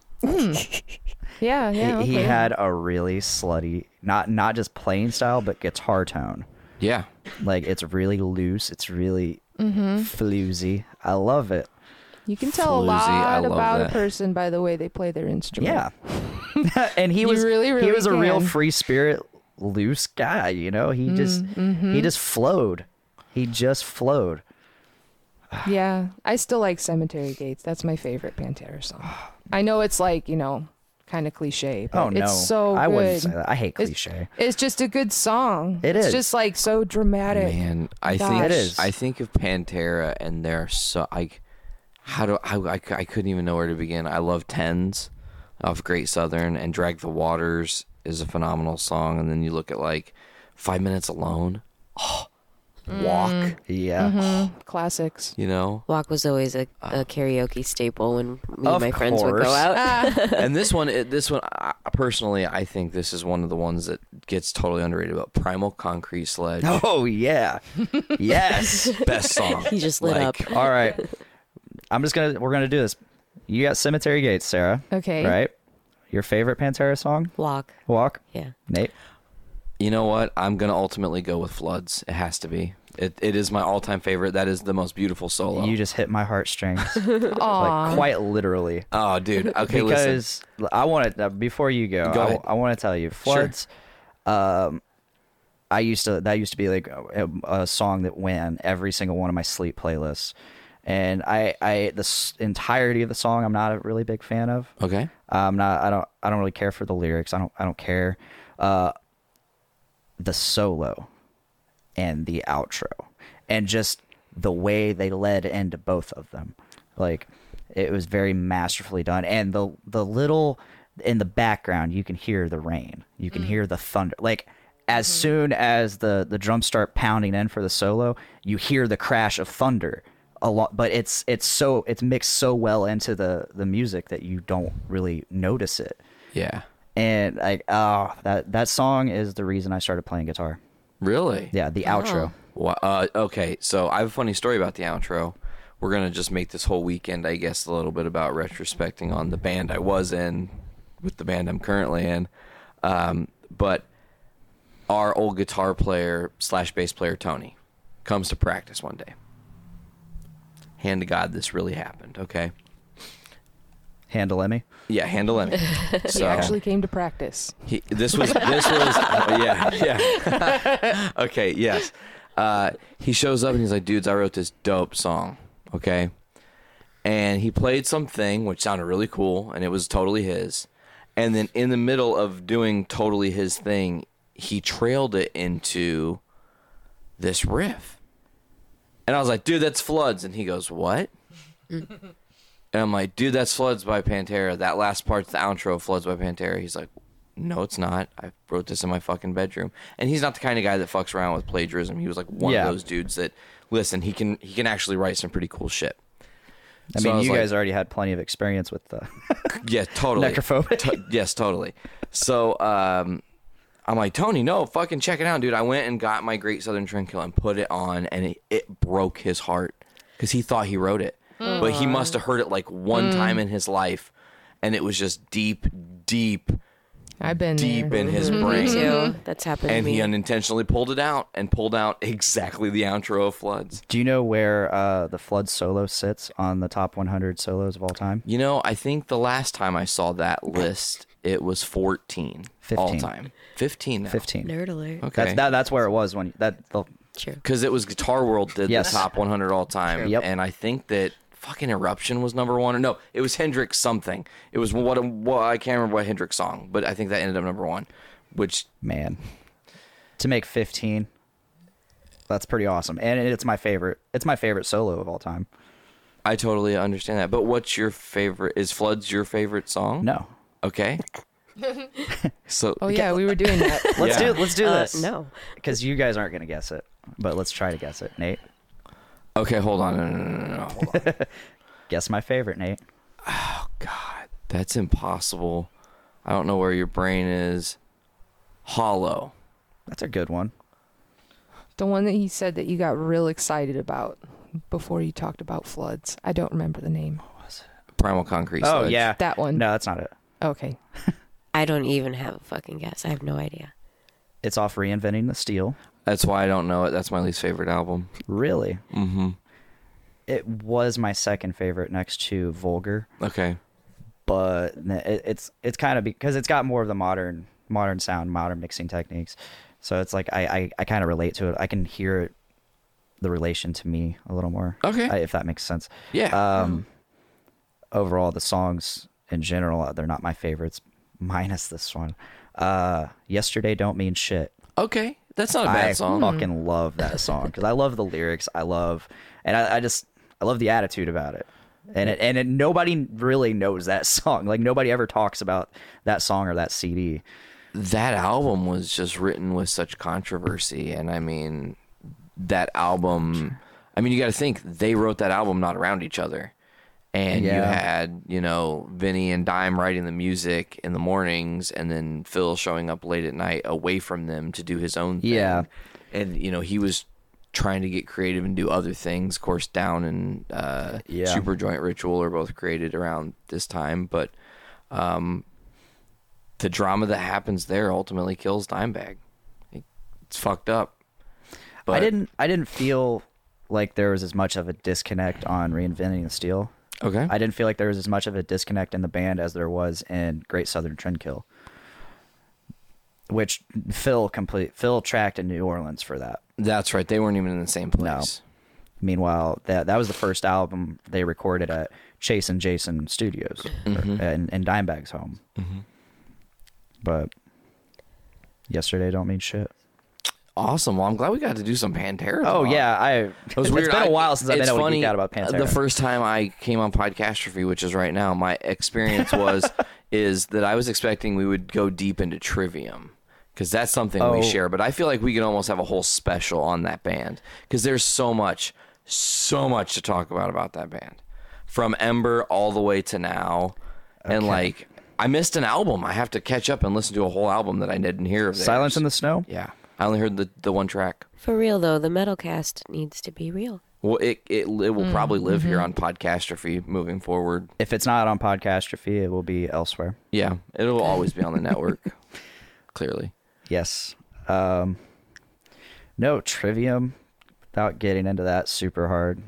Yeah. He had a really slutty, not just playing style, but guitar tone. Yeah. Like, it's really loose. It's really floozy. I love it. You can tell a lot about a person by the way they play their instrument. Yeah. And he was really he was a real can. free spirit, loose guy, He just flowed. He just flowed. Yeah. I still like Cemetery Gates. That's my favorite Pantera song. I know it's like, kind of cliche, but it's so good. I wouldn't say that. I hate cliche. It's just a good song. It's just like so dramatic. Man, I think of Pantera, and they're so I couldn't even know where to begin. I love Tens off Great Southern, and Drag the Waters is a phenomenal song. And then you look at like 5 Minutes Alone. Walk. Yeah. Classics. Walk was always a karaoke staple when me and my friends would go out. And this one, personally, I think this is one of the ones that gets totally underrated. About Primal Concrete Sledge. Oh yeah, yes, best song. He just lit up. All right, we're gonna do this. You got Cemetery Gates, Sarah. Okay. Right. Your favorite Pantera song? Walk. Yeah. Nate. You know what? I'm gonna ultimately go with Floods. It has to be. It is my all-time favorite. That is the most beautiful solo. You just hit my heartstrings, like quite literally. Oh, dude. Okay, because listen. I want to before you go. I want to tell you, Floods. Sure. That used to be like a song that went on every single one of my sleep playlists, and the entirety of the song I'm not a really big fan of. Okay. I don't really care for the lyrics. I don't care. the solo and the outro, and just the way they led into both of them. Like, it was very masterfully done. And the little in the background, you can hear the rain, you can hear the thunder. Like, as soon as the drums start pounding in for the solo, you hear the crash of thunder a lot. But it's mixed so well into the music that you don't really notice it. Yeah. And that song is the reason I started playing guitar. Really? Yeah, the outro. Okay, so I have a funny story about the outro. We're going to just make this whole weekend, I guess, a little bit about retrospecting on the band I was in with the band I'm currently in. But our old guitar player / bass player, Tony, comes to practice one day. Hand to God, this really happened, okay? Handle Emmy? Yeah, handle Emmy. He actually came to practice. This was yeah. Okay, yes. He shows up and he's like, dudes, I wrote this dope song, okay? And he played something which sounded really cool, and it was totally his. And then in the middle of doing totally his thing, he trailed it into this riff. And I was like, dude, that's Floods. And he goes, what? And I'm like, dude, that's Floods by Pantera. That last part's the outro of Floods by Pantera. He's like, no, it's not. I wrote this in my fucking bedroom. And he's not the kind of guy that fucks around with plagiarism. He was like one of those dudes that, listen, he can actually write some pretty cool shit. I mean, you guys already had plenty of experience with the yeah, totally. Necrophobic. Yes, totally. So I'm like, Tony, no, fucking check it out, dude. I went and got my Great Southern Trendkill and put it on, and it broke his heart because he thought he wrote it. But he must have heard it like one time in his life, and it was just deep I've been deep there. in his brain. Me too. That's happened And to me. he unintentionally pulled it out and pulled out exactly the outro of Floods. Do you know where the Flood solo sits on the top 100 solos of all time? You know, I think the last time I saw that list, it was 14 all 15. time. 15 now. 15. Nerd alert. Okay. That's where it was when True. Because it was Guitar World did Yes. the top 100 all time. Yep. And I think that fucking Eruption was number one. Or no, it was Hendrix something. It was what I can't remember what Hendrix song, but I think that ended up number one. Which, man, to make 15, that's pretty awesome. And it's my favorite. It's my favorite solo of all time. I totally understand that. But what's your favorite? Is Floods your favorite song? No. Okay. So Oh yeah, we were doing that. Let's do this. No. Because you guys aren't gonna guess it, but let's try to guess it. Nate, okay, hold on. No, hold on. guess my favorite. Nate. Oh God, that's impossible. I don't know where your brain is. Hollow. That's a good one. The one that he said that you got real excited about before you talked about Floods. I don't remember the name. Primal Concrete. Oh Sludge. yeah, That one. No, that's not it. Okay. I don't even have a fucking guess. I have no idea. It's off Reinventing the Steel. That's why I don't know it. That's my least favorite album. Really? Mm-hmm. It was my second favorite next to Vulgar, Okay. but it's kind of because it's got more of the modern sound, modern mixing techniques. So it's like I kind of relate to it. I can hear it, the relation to me a little more. Okay. If that makes sense. Yeah. Overall, the songs in general, they're not my favorites, minus this one. Yesterday Don't Mean Shit. Okay. That's not a bad song. I fucking love that song because I love the lyrics. I love the attitude about it. And nobody really knows that song. Like nobody ever talks about that song or that CD. That album was just written with such controversy, and I mean, that album. I mean, you got to think they wrote that album not around each other, and you had Vinny and Dime writing the music in the mornings, and then Phil showing up late at night away from them to do his own thing. Yeah, and he was trying to get creative and do other things. Of course, Down and Superjoint Ritual are both created around this time, but the drama that happens there ultimately kills Dimebag. It's fucked up. But I didn't feel like there was as much of a disconnect on Reinventing the Steel. Okay. I didn't feel like there was as much of a disconnect in the band as there was in Great Southern Trendkill, which Phil tracked in New Orleans for that. That's right. They weren't even in the same place. No. Meanwhile, that was the first album they recorded at Chase and Jason Studios in Dimebag's home. Mm-hmm. But Yesterday Don't Mean Shit. Awesome. Well, I'm glad we got to do some Pantera. Oh talk. yeah, It was it's weird. been a while since I've been it's able to funny, geek out about Pantera. The first time I came on Podcastrophe, which is right now, my experience is that I was expecting we would go deep into Trivium, because that's something we share. But I feel like we could almost have a whole special on that band, because there's so much to talk about that band, from Ember all the way to now, and like I missed an album. I have to catch up and listen to a whole album that I didn't hear of theirs. Silence in the Snow. Yeah, I only heard the one track. For real though, the Metalcast needs to be real. Well, it will probably live here on Podcastrophe moving forward. If it's not on Podcastrophe, it will be elsewhere. Yeah, it'll always be on the network. Clearly. Yes. No, Trivium, without getting into that super hard.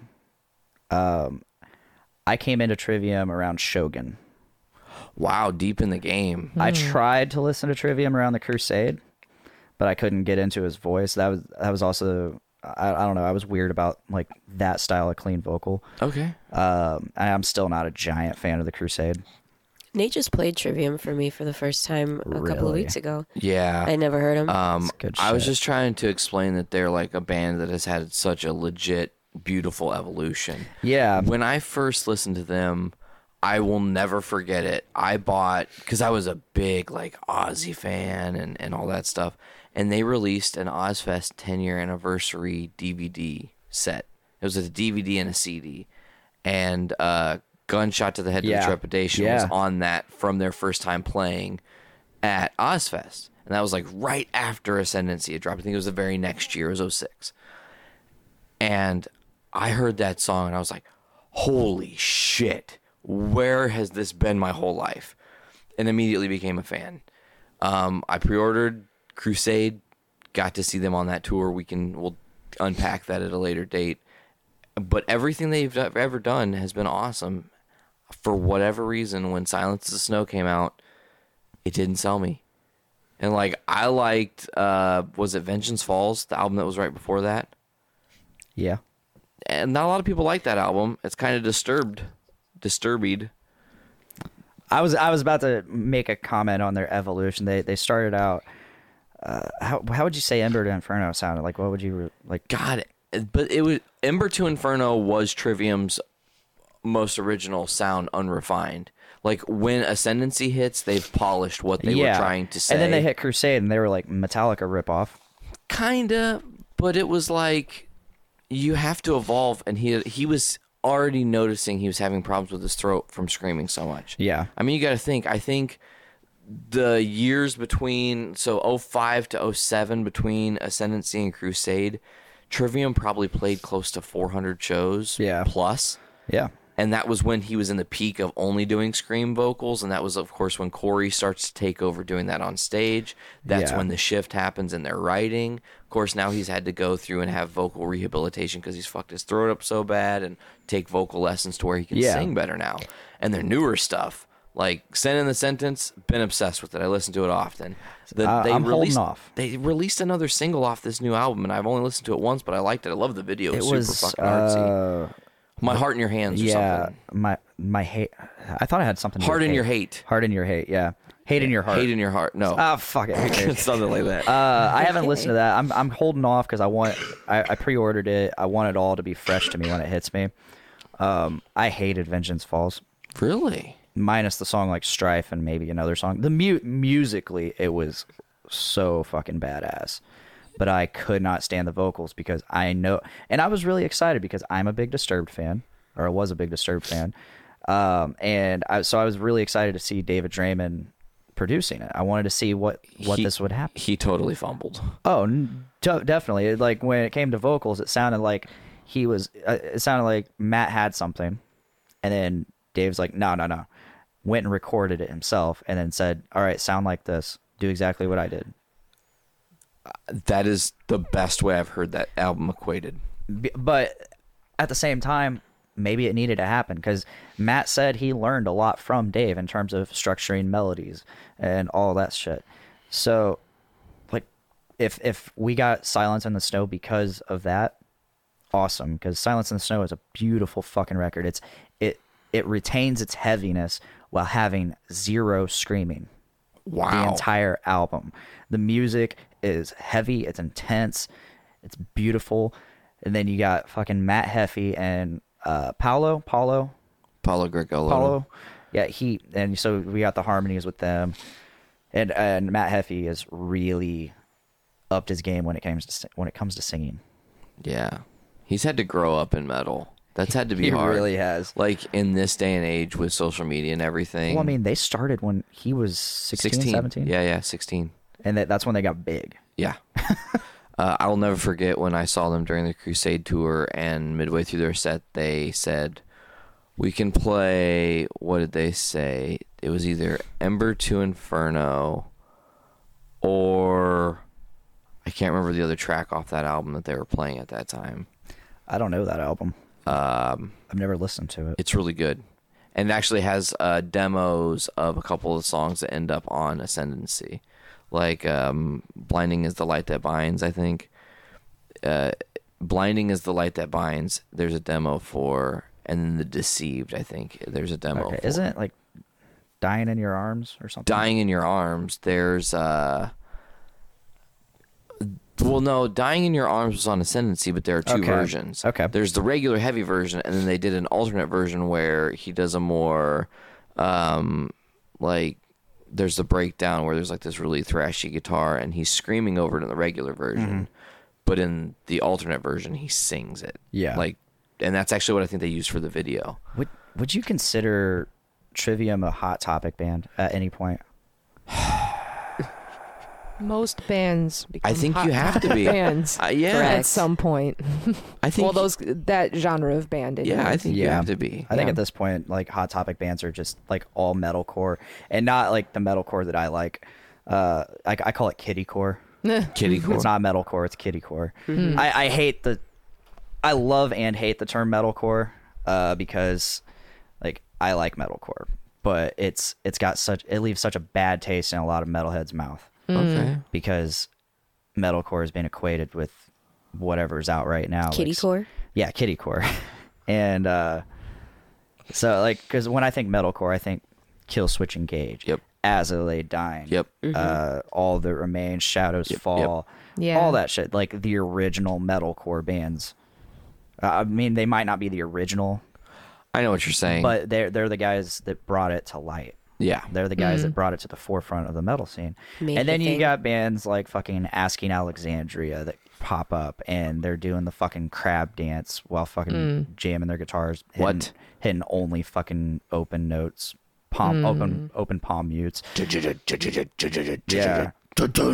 I came into Trivium around Shogun. Wow, deep in the game. I tried to listen to Trivium around the Crusade, but I couldn't get into his voice. That was also, I don't know, I was weird about like that style of clean vocal. Okay. I'm still not a giant fan of the Crusade. Nate just played Trivium for me for the first time a couple of weeks ago. Yeah. I never heard him. Good I was shit. just trying to explain that they're like a band that has had such a legit, beautiful evolution. Yeah. When I first listened to them, I will never forget it. I bought, because I was a big like Ozzy fan and all that stuff, and they released an Ozfest 10-year anniversary DVD set. It was a DVD and a CD, and Gunshot to the Head to the Trepidation was on that from their first time playing at Ozfest. And that was like right after Ascendancy had dropped. I think it was the very next year. It was 06. And I heard that song and I was like, holy shit, where has this been my whole life? And immediately became a fan. I pre-ordered Crusade, got to see them on that tour. We'll unpack that at a later date. But everything they've ever done has been awesome. For whatever reason, when Silence of the Snow came out, it didn't sell me. And like I liked, was it Vengeance Falls, the album that was right before that? Yeah. And not a lot of people like that album. It's kind of disturbed. I was about to make a comment on their evolution. They started out. How would you say Ember to Inferno sounded? Like, what would you like? God, but it was Ember to Inferno was Trivium's most original sound, unrefined. Like when Ascendancy hits, they've polished what they were trying to say. And then they hit Crusade, and they were like Metallica ripoff. Kinda, but it was like you have to evolve, and he was already noticing he was having problems with his throat from screaming so much. Yeah. I mean, you got to think. I think the years between 05 to 07 between Ascendancy and Crusade, Trivium probably played close to 400 shows. Yeah. Plus. Yeah. And that was when he was in the peak of only doing scream vocals. And that was, of course, when Corey starts to take over doing that on stage. That's when the shift happens in their writing. Of course, now he's had to go through and have vocal rehabilitation because he's fucked his throat up so bad and take vocal lessons to where he can sing better now. And their newer stuff, like Send in the Sentence, been obsessed with it. I listen to it often. I'm holding off. They released another single off this new album, and I've only listened to it once, but I liked it. I love the video. It was super fucking artsy. My Heart in Your Hands or something. My hate. I thought I had something. Heart in Your Hate. Heart in Your Hate, yeah. Hate in Your Heart. Hate in Your Heart, no. Ah, fuck it. Who cares? Something like that. I haven't listened to that. I'm holding off because I pre-ordered it. I want it all to be fresh to me when it hits me. I hated Vengeance Falls. Really? Minus the song like Strife and maybe another song. The musically, it was so fucking badass. But I could not stand the vocals because I know, and I was really excited because I'm a big Disturbed fan, or I was a big Disturbed fan, and so I was really excited to see David Draymond producing it. I wanted to see what this would happen. He totally fumbled. Oh, definitely. Like when it came to vocals, it sounded like he was. It sounded like Matt had something, and then Dave's like, no. Went and recorded it himself, and then said, "All right, sound like this. Do exactly what I did." That is the best way I've heard that album equated. But at the same time, maybe it needed to happen because Matt said he learned a lot from Dave in terms of structuring melodies and all that shit. So, like, if we got Silence in the Snow because of that, awesome. Because Silence in the Snow is a beautiful fucking record. It retains its heaviness while having zero screaming. Wow. The entire album. The music is heavy, it's intense, it's beautiful. And then you got fucking Matt Heffy and Paulo Gregola. Yeah, so we got the harmonies with them. And Matt Heffy has really upped his game when it comes to singing. Yeah. He's had to grow up in metal. That's had to be hard. He really has. Like, in this day and age with social media and everything. Well, I mean, they started when he was 16. 17? Yeah, 16. And that's when they got big. Yeah. I'll never forget when I saw them during the Crusade tour, and midway through their set, they said, we can play, what did they say? It was either Ember to Inferno or I can't remember the other track off that album that they were playing at that time. I don't know that album. I've never listened to it. It's really good. And it actually has demos of a couple of songs that end up on Ascendancy. Like Blinding is the Light That Binds, I think. Blinding is the Light That Binds. There's a demo for, and then The Deceived, I think. There's a demo for. Isn't it like Dying in Your Arms or something? Dying in Your Arms. There's well, no, Dying in Your Arms was on Ascendancy, but there are two versions. Okay. There's the regular heavy version, and then they did an alternate version where he does a more, like, there's the breakdown where there's like this really thrashy guitar, and he's screaming over it in the regular version, but in the alternate version, he sings it. Yeah. Like, and that's actually what I think they used for the video. Would you consider Trivium a Hot Topic band at any point? Most bands become I think hot you have to be. bands Yeah. at some point. I think. Well, that genre of band. Yeah, I think you Yeah. have to be. I think at this point, like, Hot Topic bands are just like all metalcore, and not like the metalcore that I like. I call it kiddiecore. Kiddiecore. It's not metalcore; it's kiddiecore. I love and hate the term metalcore because, like, I like metalcore, but it leaves such a bad taste in a lot of metalheads' mouth. Okay. Because metalcore has been equated with whatever's out right now. Kiddiecore? Yeah, kiddiecore. And so, like, because when I think metalcore, I think Killswitch Engage. Yep. As I Lay Dying. Yep. All That Remains, Shadows Fall. Yeah. All that shit. Like, the original metalcore bands. I mean, they might not be the original, I know what you're saying. but they're the guys that brought it to light. yeah. They're the guys that brought it to the forefront of the metal scene. Make And then it you thing. got bands like fucking Asking Alexandria that pop up, and they're doing the fucking crab dance while fucking jamming their guitars. Hitting only fucking open notes, open palm mutes. Yeah.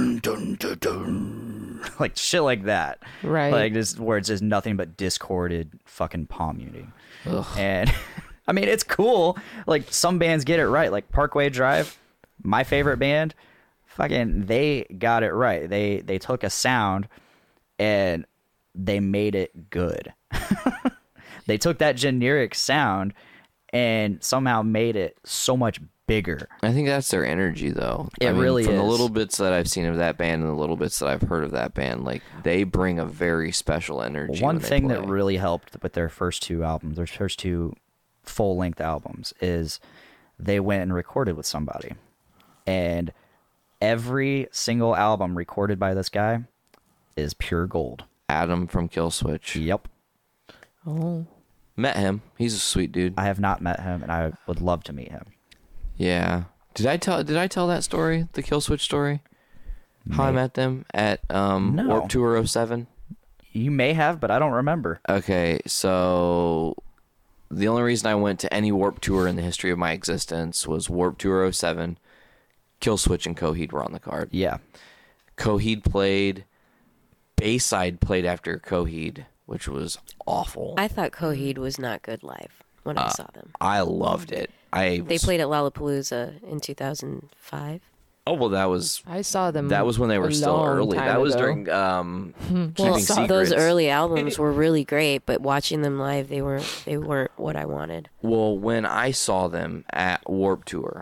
Like shit like that. Right. Like this, where it's just nothing but discorded fucking palm muting. And I mean, it's cool. Like, some bands get it right. Like Parkway Drive, my favorite band, fucking, they got it right. They took a sound and they made it good. They took that generic sound and somehow made it so much bigger. I think that's their energy, though. It really from is. the little bits that I've seen of that band and the little bits that I've heard of that band, like, they bring a very special energy. One when they thing that play. really helped with their first two albums, their first two full-length albums, is they went and recorded with somebody. And every single album recorded by this guy is pure gold. Adam from Killswitch. Yep. Oh. Met him. He's a sweet dude. I have not met him, and I would love to meet him. Yeah. Did I tell that story? The Killswitch story? How I met them at Warped Tour 07? You may have, but I don't remember. Okay, so the only reason I went to any Warped Tour in the history of my existence was Warped Tour 07. Killswitch and Coheed were on the card. Yeah. Coheed played. Bayside played after Coheed, which was awful. I thought Coheed was not good live when I saw them. I loved it. They played at Lollapalooza in 2005. Oh, well, that was I saw them. that was when they were a still long early. time That was ago. during Keeping Well, Secrets. those early albums were really great, but watching them live, they weren't what I wanted. Well, when I saw them at Warped Tour,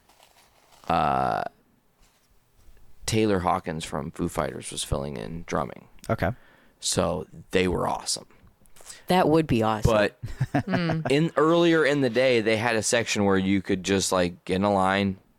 Taylor Hawkins from Foo Fighters was filling in drumming. Okay. So they were awesome. That would be awesome. But earlier in the day, they had a section where you could just like get in a line,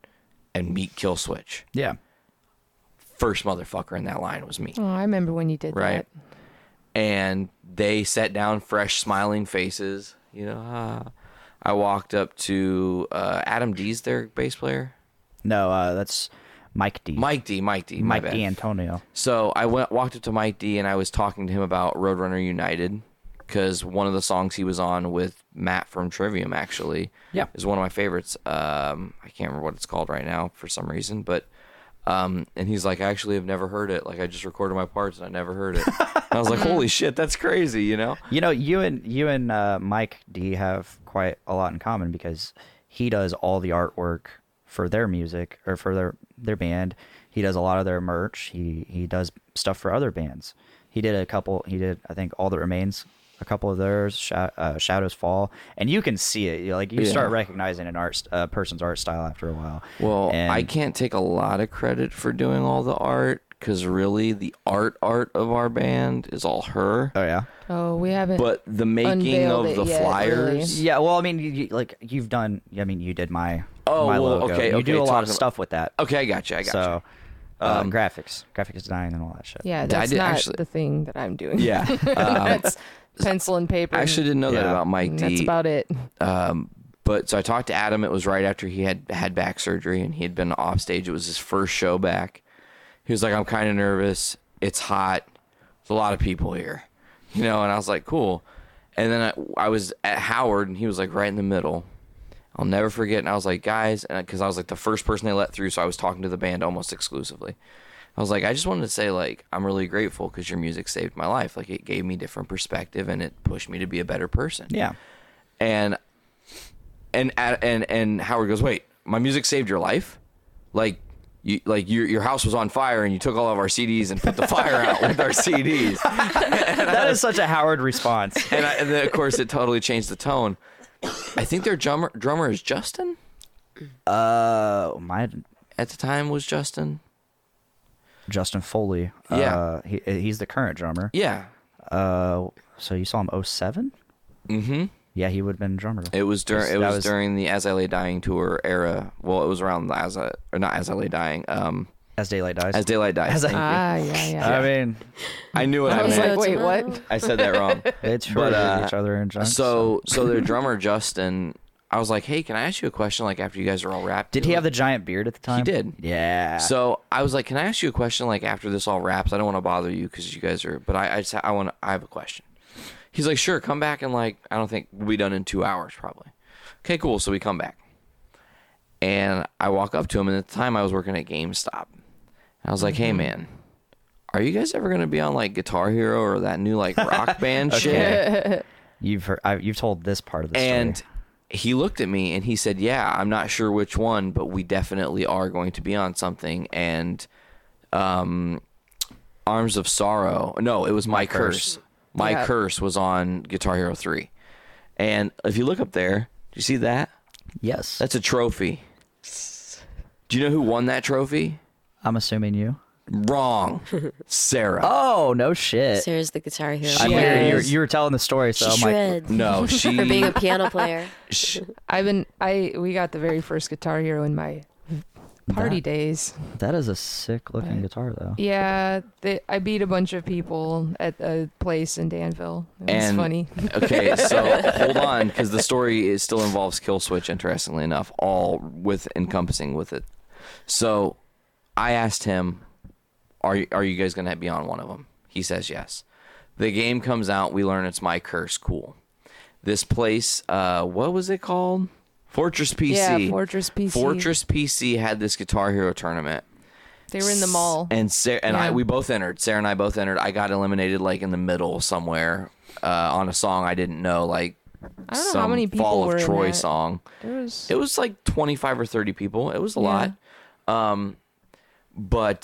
and meet Killswitch. Yeah. First motherfucker in that line was me. Oh, I remember when you did Right. that. And they sat down, fresh, smiling faces. I walked up to Adam D's their bass player. No, that's Mike D. Mike D. my Mike bad. D. Antonio. So I walked up to Mike D, and I was talking to him about Roadrunner United, because one of the songs he was on with Matt from Trivium actually is one of my favorites. I can't remember what it's called right now for some reason, but and he's like, I actually have never heard it. Like, I just recorded my parts and I never heard it. And I was like, holy shit, that's crazy, you know? You and Mike D have quite a lot in common, because he does all the artwork for their music, or for their band. He does a lot of their merch. He does stuff for other bands. He did I think All That Remains, a couple of theirs, Shadows Fall, and you can see it. You start recognizing a person's art style after a while. Well, And I can't take a lot of credit for doing all the art, because really the art of our band is all her. Oh yeah. Oh, we haven't. But the making unveiled of it the yet, flyers. really. Yeah, well, I mean, you've done. I mean, you did my Oh, my well, logo. okay, You do a lot talking of about- stuff with that. Okay, I got you. So, graphics design, and all that shit. Yeah, that's did not actually- the thing that I'm doing. Yeah. That's pencil and paper. I actually didn't know that Yeah. about Mike and D. that's about it. But so I talked to Adam. It was right after he had back surgery, and he had been off stage. It was his first show back. He was like, I'm kind of nervous. It's hot. There's a lot of people here, and I was like, cool. And then I was at Howard, and he was like right in the middle. I'll never forget. And I was like, guys, because I was like the first person they let through, so I was talking to the band almost exclusively. I was like, I just wanted to say, like, I'm really grateful because your music saved my life. Like, it gave me different perspective, and it pushed me to be a better person. Yeah. And Howard goes, wait, my music saved your life? Your house was on fire and you took all of our CDs and put the fire out with our CDs. That is such a Howard response. And then, of course, it totally changed the tone. I think their drummer is Justin. My At the time was Justin. Justin Foley. Yeah. He's the current drummer. Yeah. So you saw him 07? Mm-hmm. Yeah, he would have been drummer. It was That was during the As I Lay Dying tour era. Well, it was around not As I Lay Dying. As Daylight Dies. As Daylight Dies. Thank you. Yeah. I mean, I knew what I I was meant. like, wait, what? I said that wrong. it's for But, each other in junk. So their drummer Justin, I was like, hey, can I ask you a question? Like, after you guys are all wrapped, Did he have the giant beard at the time? He did. Yeah. So I was like, can I ask you a question? Like, after this all wraps, I don't want to bother you because you guys are, but I have a question. He's like, sure, come back and I don't think we'll be done in 2 hours probably. Okay, cool. So we come back, and I walk up to him, and at the time I was working at GameStop. I was like, hey man, are you guys ever gonna be on like Guitar Hero or that new like rock band shit? You've told this part of the story. And he looked at me and he said, yeah, I'm not sure which one, but we definitely are going to be on something. And Arms of Sorrow, no, it was My Curse. My Curse was on Guitar Hero 3. And if you look up there, do you see that? Yes. That's a trophy. Do you know who won that trophy? I'm assuming you. Wrong. Sarah. Oh, no shit. Sarah's the Guitar Hero. I mean, Yes. you were telling the story, so She I'm like, shreds No, she... for being a piano player. We got the very first Guitar Hero in my party days. that is a sick looking guitar, though. Yeah, I beat a bunch of people at a place in Danville. It was funny. Okay, so hold on, because the story still involves Killswitch, interestingly enough, all with encompassing with it. So I asked him, are you guys going to be on one of them? He says yes. The game comes out. We learn it's My Curse. Cool. This place, what was it called? Fortress PC. Yeah, Fortress PC. Fortress PC had this Guitar Hero tournament. They were in the mall. And Sarah and Yeah. we both entered. Sarah and I both entered. I got eliminated like in the middle somewhere on a song I didn't know, like I don't know some how many people Fall were of in Troy that. song. It It was like 25 or 30 people. It was a lot. But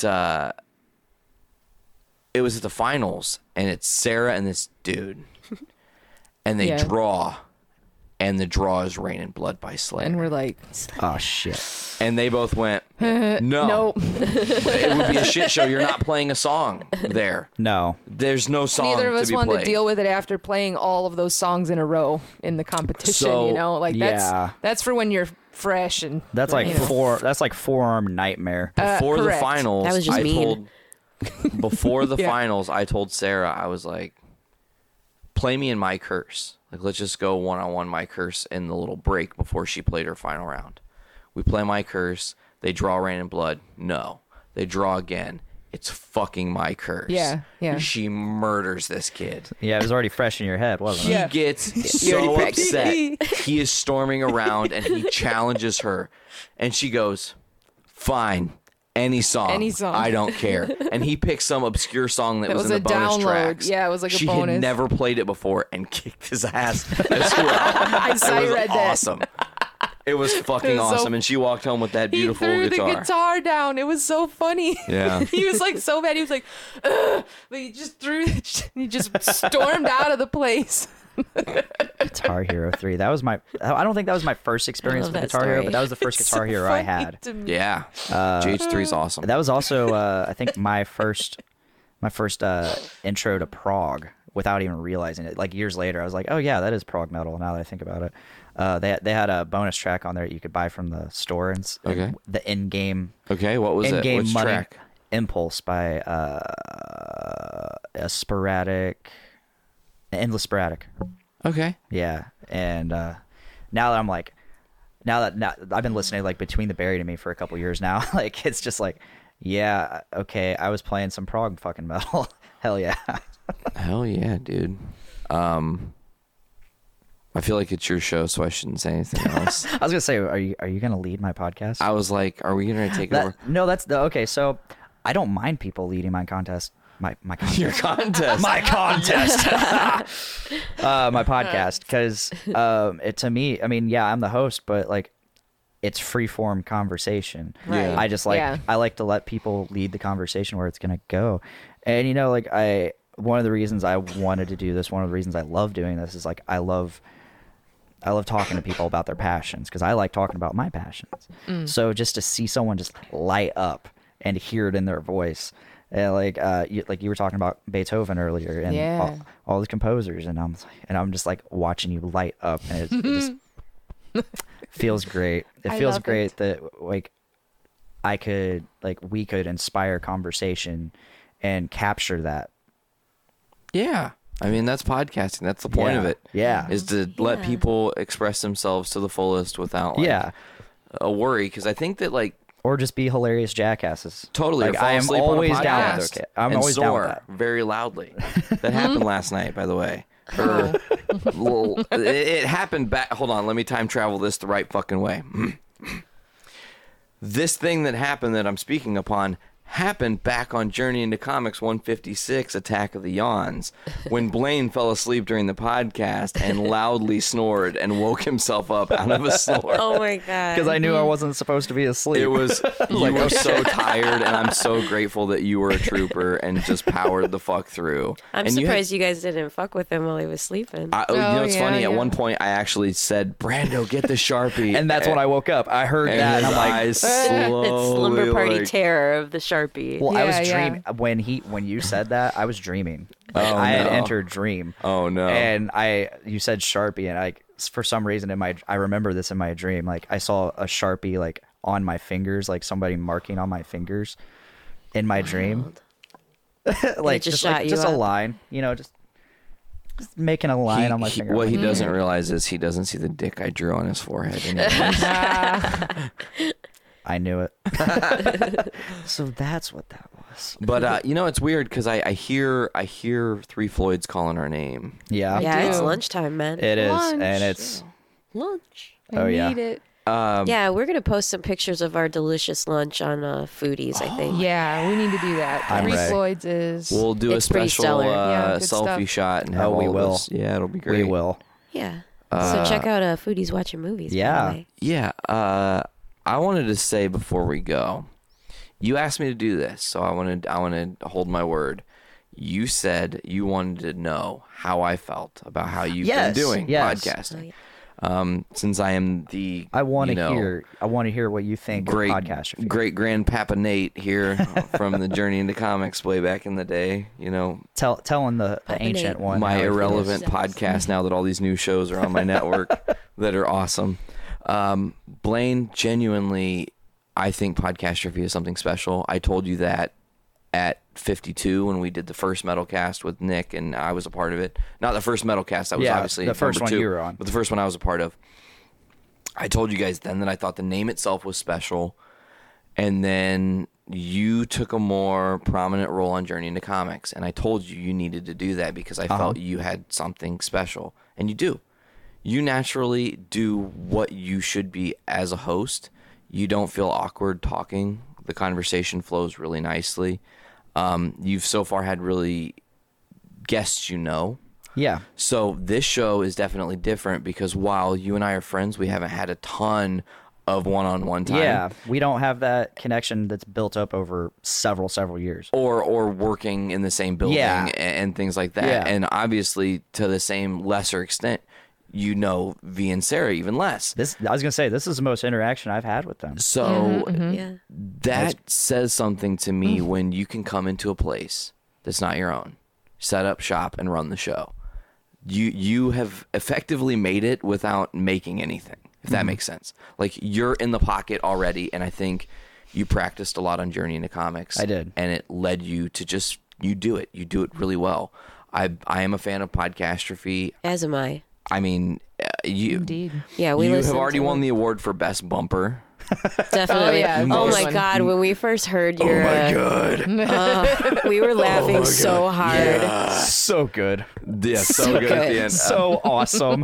it was at the finals, and it's Sarah and this dude. And they Yeah. draw. and the draw is Rain and Blood by Slayer. And we're like, Oh shit. And they both went, no. nope. It would be a shit show. You're not playing a song there. No. There's no song Neither of us to be wanted played. to deal with it after playing all of those songs in a row in the competition. So, you know, like yeah. that's for when you're fresh and That's like you know. That's like forearm nightmare. Before the correct. finals, That was just I mean. before the Yeah. finals, I told Sarah, I was like, play me in My Curse. Like, let's just go one-on-one My Curse in the little break before she played her final round. We play My Curse. They draw Rain and Blood. No. They draw again. It's fucking My Curse. Yeah, yeah. She murders this kid. Yeah, it was already fresh in your head, wasn't it? Yeah. He gets so upset. He is storming around and he challenges her. And she goes, fine. Any song. Any song. I don't care. And he picked some obscure song that It was was in the a bonus download. tracks. Yeah, it was like a she bonus. had never played it before and kicked his ass as well. I It was read that. awesome. It was fucking It was so- awesome. And she walked home with that He beautiful threw guitar. the guitar down. It was so funny. Yeah. He was like so mad. He was like, ugh. But he just he just stormed out of the place. Guitar Hero 3. That was my. I don't think that was my first experience love with that Guitar Hero, story. but that was the first It's Guitar so Hero I funny had. to me. Yeah. GH3 is awesome. That was also, I think, my first intro to prog without even realizing it. Like years later, I was like, oh yeah, that is prog metal. Now that I think about it, they had a bonus track on there that you could buy from the store and Okay. the in-game Okay, what was it? in-game Which money. track? Impulse by Endless Sporadic. Okay. Yeah, and now that I've been listening like Between the Buried and Me for a couple years now, like it's just like, yeah, okay, I was playing some prog fucking metal. Hell yeah. Hell yeah, dude. I feel like it's your show, so I shouldn't say anything else. I was gonna say, are you gonna lead my podcast? I was like, are we gonna take over No, okay. So I don't mind people leading my contest. My contest. your contest? My contest. My podcast, because to me, I mean, yeah, I'm the host, but like, it's free form conversation. Right. I just like Yeah. I like to let people lead the conversation where it's gonna go, and you know, like one of the reasons I wanted to do this, one of the reasons I love doing this is like I love talking to people about their passions because I like talking about my passions. So just to see someone just light up and hear it in their voice. And like you were talking about Beethoven earlier and Yeah. all the composers, and I'm just like watching you light up, and it just feels great. It I feels love great it. that like we could inspire conversation and capture that. Yeah. I mean, that's podcasting. That's the point Yeah. of it. Yeah. Is to let people express themselves to the fullest without like, a worry. Because I think that like Or just be hilarious jackasses. totally, Like, or fall I am asleep on a always down podcast with it. I'm and always down with snore that. very loudly. That happened last night, by the way. It happened back. Hold on, let me time travel this the right fucking way. This thing that happened that I'm speaking upon happened back on Journey into Comics 156, Attack of the Yawns, when Blaine fell asleep during the podcast and loudly snored and woke himself up out of a snore. Oh my god. Because I knew I wasn't supposed to be asleep. It was, you were so tired, and I'm so grateful that you were a trooper and just powered the fuck through. I'm and surprised you guys didn't fuck with him while he was sleeping. you know, it's yeah, funny. At yeah. one point, I actually said, "Brando, get the Sharpie," and that's when I woke up. I heard and that, his and I'm like, eyes It's slowly, slumber party like, terror of the Sharpie. well, I was Yeah, dreaming when you said that. I was dreaming. Oh, I had no. entered dream. Oh no! And you said Sharpie, and for some reason I remember this in my dream. Like I saw a Sharpie like on my fingers, like somebody marking on my fingers in my dream. Like just just shot like you just a up. line, you know, just making a line on my finger. What he doesn't realize is he doesn't see the dick I drew on his forehead. Anyways. I knew it. So that's what that was. But you know, it's weird because I hear Three Floyds calling our name. Yeah, Yeah, it's do. lunchtime, man. it is, Lunch. and it's Lunch. Oh, yeah. Need it. Yeah, we're gonna post some pictures of our delicious lunch on Foodies. I think. Yeah, we need to do that. I'm Three ready. Floyds is. We'll do It's a pretty special stellar. Yeah, good selfie stuff. shot and have we all will. this. Yeah, it'll be great. we will. Yeah. So check out Foodies watching movies. by Yeah. the way. Yeah, I wanted to say before we go, you asked me to do this, so I wanted to hold my word. You said you wanted to know how I felt about how you've Yes, been doing yes. podcasting. Oh, yeah. Since I am the I want to hear what you think great of Podcastrophe. great grandpapa Nate here from the Journey into Comics way back in the day. Telling the ancient one. my how he feels. irrelevant podcast now that all these new shows are on my network that are awesome. Blaine, genuinely, I think Podcastrophe is something special. I told you that at 52 when we did the first Metalcast with Nick, and I was a part of it. Not the first Metalcast, that was obviously the first number one 2, you were on. but the first one I was a part of. I told you guys then that I thought the name itself was special, and then you took a more prominent role on Journey into Comics, and I told you you needed to do that because I felt you had something special, and you do. You naturally do what you should be as a host. You don't feel awkward talking. The conversation flows really nicely. You've so far had really guests Yeah. So this show is definitely different because while you and I are friends, we haven't had a ton of one-on-one time. Yeah, we don't have that connection that's built up over several years. Or working in the same building and things like that. Yeah. And obviously, to the same lesser extent, V and Sarah even less. I was going to say, this is the most interaction I've had with them. So Yeah. that says something to me when you can come into a place that's not your own, set up shop, and run the show. You have effectively made it without making anything, if that makes sense. Like, you're in the pocket already, and I think you practiced a lot on Journey into Comics. I did. And it led you to just, you do it. You do it really well. I am a fan of Podcastrophe. As am I. I mean, you Indeed. Yeah, we you have listened already to won it. the award for Best Bumper. Definitely. yeah, Oh most my fun. God, when we first heard your, God. we were laughing so hard. So good. Yeah, so good at the end. So awesome.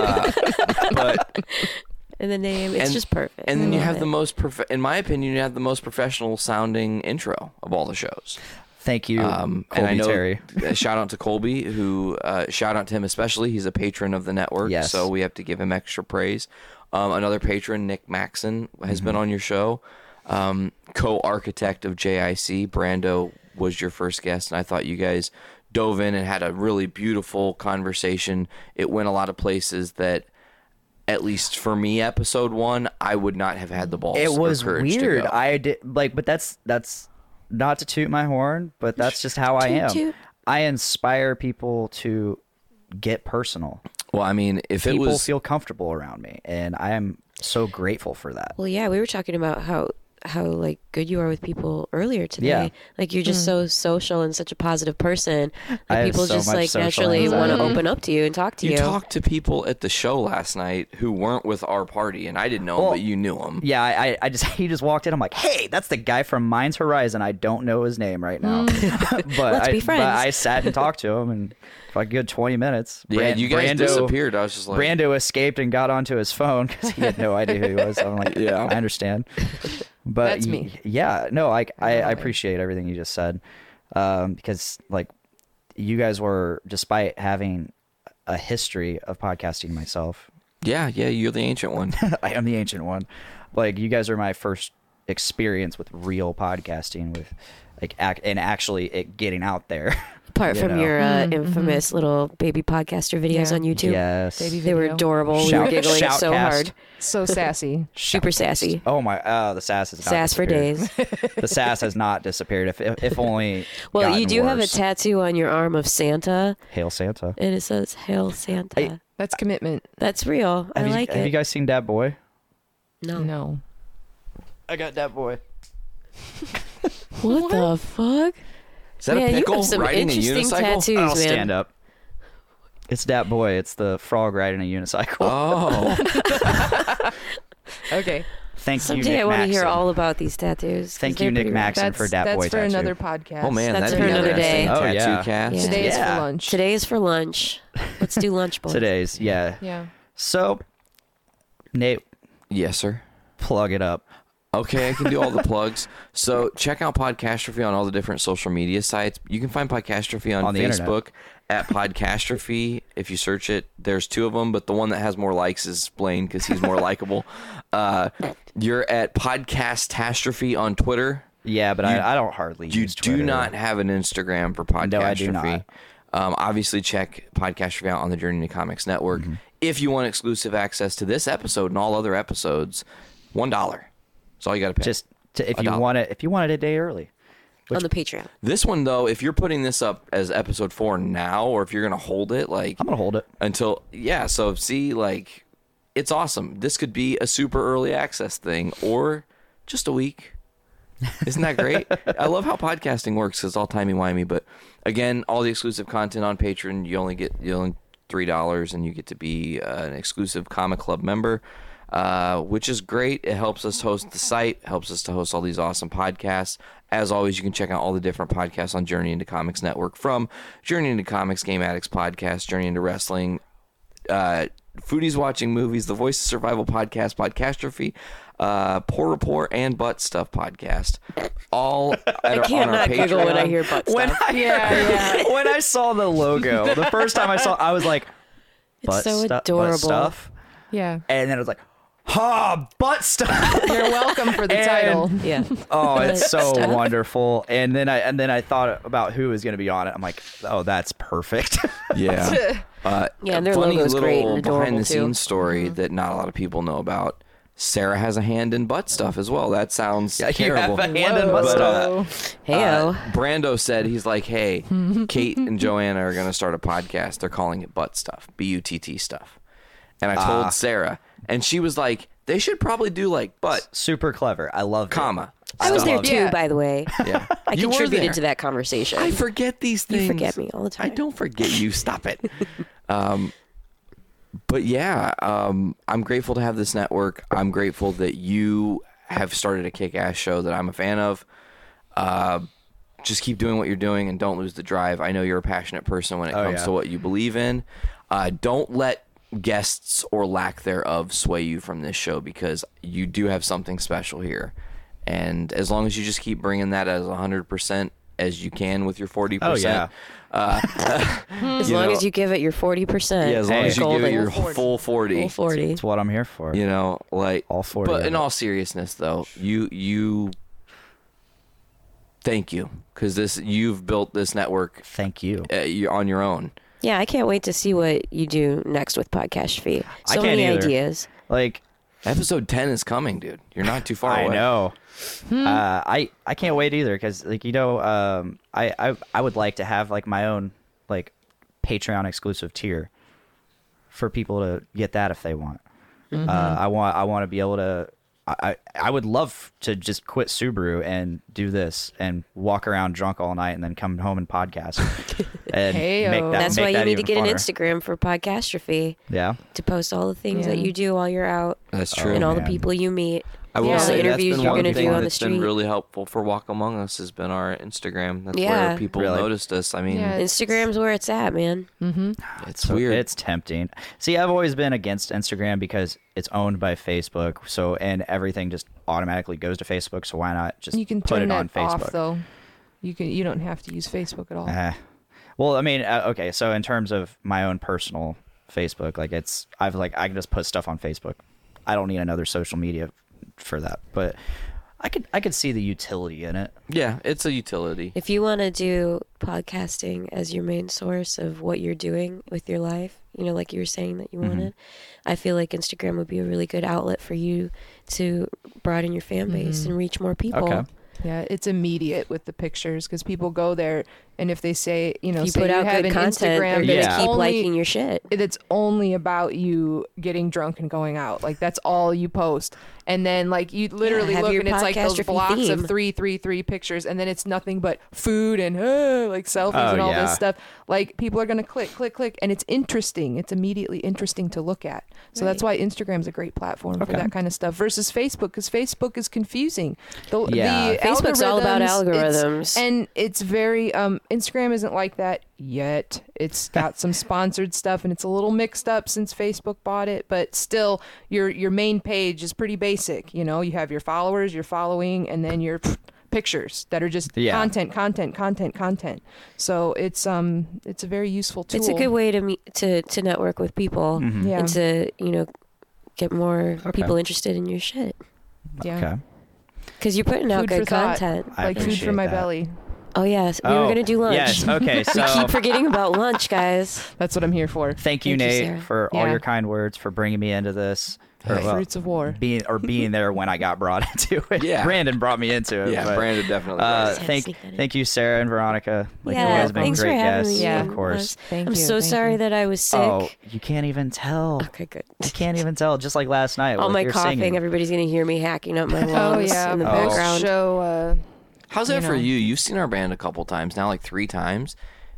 But And the name, it's just perfect. And then I you love have it. the most, in my opinion, you have the most professional sounding intro of all the shows. Thank you, And I Colby know, Terry. shout out to Colby, who shout out to him especially. He's a patron of the network, Yes. so we have to give him extra praise. Another patron, Nick Maxon, has been on your show. Co-architect of JIC, Brando was your first guest, and I thought you guys dove in and had a really beautiful conversation. It went a lot of places that, at least for me, episode 1, I would not have had the balls. It was or courage weird. To go. I did but that's not to toot my horn, but that's just how I Toot, am. toot. I inspire people to get personal. Well, I mean, if it People was feel comfortable around me, and I am so grateful for that. Well, yeah, we were talking about how like good you are with people earlier today. Yeah. Like you're just so social and such a positive person. I Like have people so just much like social naturally want to anxiety. open up to you and talk to you. you talked to people at the show last night who weren't with our party, and I didn't know him, Well, but you knew him. Yeah, he just walked in. I'm like, hey, that's the guy from Mines Horizon. I don't know his name right now, but Let's be friends. I sat and talked to him, and for a good 20 minutes. Yeah, you guys disappeared. I was just like, Brando escaped and got onto his phone because he had no idea who he was. I'm like, Yeah. I understand. But That's me. Yeah, no, I appreciate everything you just said, because like you guys were, despite having a history of podcasting myself, yeah, you're the ancient one. I am the ancient one. Like you guys are my first experience with real podcasting, with like actually it getting out there. Apart you from know. your infamous little baby podcaster videos Yeah. on YouTube. Yes. Baby They were video. adorable. We were giggling so Shoutcast. hard. So sassy. Super sassy. Oh my! The sass has not Sass for disappeared. days. The sass has not disappeared. If only. Well, you gotten do have a worse. tattoo on your arm of Santa, Hail Santa. and it says "Hail Santa." That's commitment. That's real. I like Have it. you guys seen Dat Boy? No. No. I got Dat Boy. What the fuck? Is that Man, a you pickle have some riding a interesting unicycle? tattoos, I'll man. stand up. It's Dat Boy. It's the frog riding a unicycle. Oh, Okay. Thank you, Someday Nick I want to hear Maxon. all about these tattoos. 'cause Thank they're you, Nick pretty Maxon, That's, for Dat that's Boy for tattoo. another podcast. oh man, That's that'd for be another interesting. day. Oh, Tattoo yeah. cast. Yeah. Today is Yeah. for lunch. Today is for lunch. Let's do lunch, boys. Today's, yeah. Yeah. So, Nate, Yes, sir. plug it up. Okay, I can do all the plugs. So check out Podcastrophe on all the different social media sites. You can find Podcastrophe on the internet. Facebook at Podcastrophe. If you search it, there's 2 of them, but the one that has more likes is Blaine because he's more likable. You're at Podcastastrophe on Twitter. Yeah, but I don't hardly You use Twitter. do not have an Instagram for Podcastrophe. No, I do not. Obviously, check Podcastrophe out on the Journey to Comics Network. if you want exclusive access to this episode and all other episodes, $1. That's all you got to pay. Just if you want it a day early. on the Patreon. This one, though, if you're putting this up as episode 4 now, or if you're going to hold it, like... I'm going to hold it. Until... Yeah, so see, like... It's awesome. This could be a super early access thing, or just a week. Isn't that great? I love how podcasting works. It's all timey-wimey, but again, all the exclusive content on Patreon, you only $3, and you get to be an exclusive Comic Club member, which is great. It helps us host the site, helps us to host all these awesome podcasts. As always, you can check out all the different podcasts on Journey into Comics Network, from Journey into Comics, Game Addicts Podcast, Journey into Wrestling, Foodies Watching Movies, the Voice of Survival Podcast, Podcastrophe, Poor Report, and Butt Stuff Podcast. All I can't not giggle when I hear butt stuff. When I saw the logo, the first time I was like, it's so adorable. Butt Stuff. Yeah. And then I was like, butt stuff. You're welcome for the title. Yeah. Oh, it's so Stuff. wonderful. And then I thought about who was going to be on it. I'm like, oh, that's perfect. Yeah. Yeah, and their funny logo's little great and adorable, behind the too. scenes story that not a lot of people know about. Sarah has a hand in butt stuff as well. That sounds You terrible. have a hand in butt But, stuff. Heyo. Brando said, he's like, hey, Kate and Joanna are going to start a podcast. They're calling it Butt Stuff, BUTT stuff. And I told Sarah, and she was like, they should probably do like butt, Super clever. I love it. comma. I was there love it. too, Yeah. by the way. Yeah. I You were contributed there. to that conversation. I forget these things. You forget me all the time. I don't forget you. Stop it. But yeah, I'm grateful to have this network. I'm grateful that you have started a kick-ass show that I'm a fan of. Just keep doing what you're doing and don't lose the drive. I know you're a passionate person when it comes to what you believe in. Don't let guests or lack thereof sway you from this show, because you do have something special here. And as long as you just keep bringing that as 100% as you can with your 40%. Oh, yeah. As long as you give it your 40%. Yeah, as long as you give it your golden. full 40. Full 40. That's what I'm here for. You know, like All 40 But of in it. all seriousness, though, you thank you, because you've built this network Thank you. you're on your own. Yeah, I can't wait to see what you do next with Podcast Fee. I So can't many either. ideas. Like, Episode 10 is coming, dude. You're not too far I away. know. I can't wait either, because like I would like to have like my own like Patreon exclusive tier for people to get that if they want. I want to be able to. I would love to just quit Subaru and do this and walk around drunk all night and then come home and podcast. And Heyo. make that, That's make why you that need to even get an funner. Instagram for Podcastrophe Yeah. to post all the things Yeah. that you do while you're out That's true. and all the man. people you meet. I will Yeah. say The that's interviews been you're one gonna thing do on the that's been street. really helpful for Walk Among Us has been our Instagram. That's Yeah. where people Really? noticed us. I mean, Yeah. Instagram's where it's at, man. it's So weird. It's tempting. See, I've always been against Instagram because it's owned by Facebook. So, and everything just automatically goes to Facebook. So why not just You can put turn it on that Facebook? off though. You don't have to use Facebook at all. Well, I mean, okay. So in terms of my own personal Facebook, like I can just put stuff on Facebook. I don't need another social media for that. But I could see the utility in it. Yeah, it's a utility. If you want to do podcasting as your main source of what you're doing with your life, like you were saying that you wanted, I feel like Instagram would be a really good outlet for you to broaden your fan base and reach more people. Okay. Yeah, it's immediate with the pictures because people go there, and if they say, If you say put out have good an content, they're Instagram going to that's keep only- liking your shit. It's only about you getting drunk and going out. Like that's all you post. And then like you literally have look your and it's like those Podcastrophe blocks theme. of 3 pictures, and then it's nothing but food and like selfies Oh, and all yeah. this stuff. Like people are gonna click, and it's interesting. It's immediately interesting to look at. So that's why Instagram's a great platform for that kind of stuff versus Facebook, because Facebook is confusing. The Facebook's all about algorithms, algorithms. and it's very Instagram isn't like that yet. It's got some sponsored stuff and it's a little mixed up since Facebook bought it, but still your main page is pretty basic. You have your followers, your following, and then your pictures that are just content. So it's a very useful tool. It's a good way to meet, to network with people Yeah. and to, get more people interested in your shit. Yeah. Okay. Because you're putting out Food good for thought. content. I Like food for appreciate my that. belly. Oh, yes. We were going to do lunch. Yes. Okay. So We keep forgetting about lunch, guys. That's what I'm here for. thank you, Thank you, Nate, Sarah. for all Yeah. your kind words, for bringing me into this. Or, Fruits of war. being there when I got brought into it. Yeah. Brandon brought me into it. Yeah, but, Brandon definitely. Just had to thank sneak that in. thank you, Sarah and Veronica. Like, you Yeah, guys have been thanks great for having guests, me. Yeah. of course. Thank I'm you. so thank sorry you. that I was sick. Oh, you can't even tell. Okay, good. You can't even tell. Just like last night. All with my your coughing, singing. everybody's going to hear me hacking up my lungs Oh yeah, in the Oh. background. Show. How's that you for know. you? You've seen our band a couple times now, like 3 times.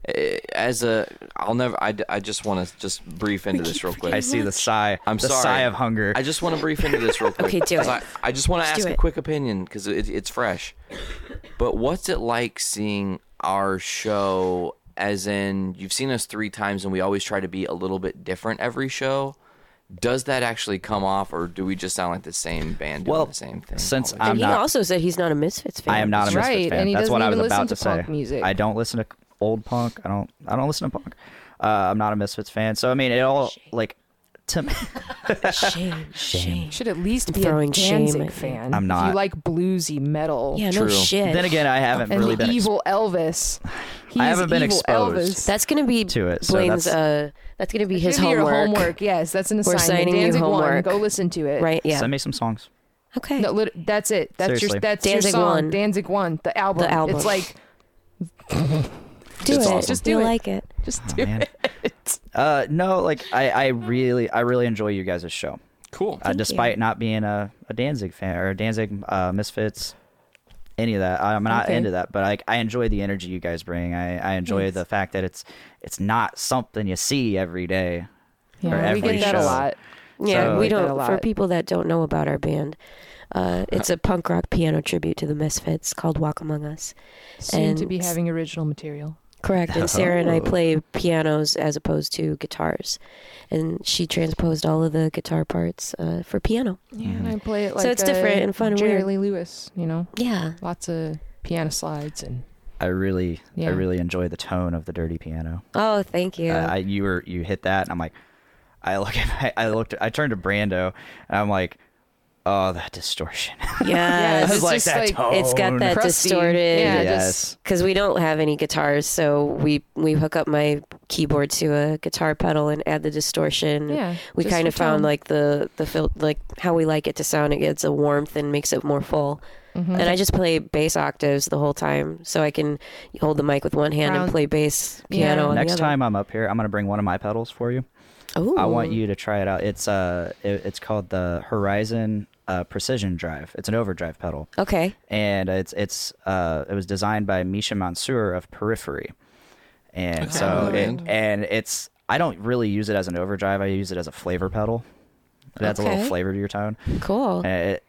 I just want to just brief into this real quick. I see the sigh. I'm the sorry. sigh of hunger. I just want to brief into this real quick. Okay, do 'cause it. I just want to Let's ask do a it. quick opinion because it's fresh. But what's it like seeing our show? As in, you've seen us 3 times, and we always try to be a little bit different every show. Does that actually come off, or do we just sound like the same band doing Well, the same thing? since always? I'm And he not, also said he's not a Misfits fan. I am not a That's Misfits right, fan. and he That's what I doesn't was even about to listen to say. punk music. I don't listen to old punk. I don't listen to punk. I'm not a Misfits fan. So I mean, it all like to me. Shame. You should at least be a throwing shame Danzig at you. fan. I'm If not. you like bluesy metal. Yeah, True. no shit. Then again, I haven't And really the been. evil Elvis. He's haven't been evil exposed. Elvis. That's going to be To it, so Blaine's, that's- that's going to be his Give me your homework. homework. Yes, that's an We're assignment. assigning you Danzig 1. homework. Go listen to it. Right, yeah. Send me some songs. Okay. No, that's it. That's Seriously. your Danzig song. 1. Danzig 1. The album. The album. It's like do It's it. awesome. Just do You'll it. like it. just Oh, do man. it. No, like I really enjoy you guys' show. Cool. Despite not being a Danzig fan or a Danzig Misfits, any of that. I'm not Okay. into that, but I enjoy the energy you guys bring. I enjoy Thanks. the fact that it's not something you see every day. or Yeah, we every get that a show. lot. Yeah, So- we Like that a don't. lot. For people that don't know about our band, it's a punk rock piano tribute to the Misfits called "Walk Among Us." Soon to be And- having original material. Correct. And Sarah and I Oh. play pianos as opposed to guitars, and she transposed all of the guitar parts for piano. Yeah, and I play it like So it's different and fun and Jerry weird. Lee Lewis. You know, Yeah. lots of piano slides and I really Yeah. enjoy the tone of the dirty piano. Oh, thank you. You hit that, and I'm like, I turned to Brando, and I'm like, oh, that distortion. yeah, it's I was like, just that like tone. it's got that crusty. distorted. Yeah, Yes. Because we don't have any guitars, so we hook up my keyboard to a guitar pedal and add the distortion. Yeah, we just kind for of found tone. like the like how we like it to sound. It gets a warmth and makes it more full. Mm-hmm. And I just play bass octaves the whole time, so I can hold the mic with one hand Round- and play bass Yeah. piano on Next the other. time I'm up here, I'm gonna bring one of my pedals for you. Ooh. I want you to try it out. It's called the Horizon Precision Drive. It's an overdrive pedal, Okay. and it was designed by Misha Mansour of Periphery, and so it's I don't really use it as an overdrive. I use it as a flavor pedal. It adds a little Okay. flavor to your tone. Cool.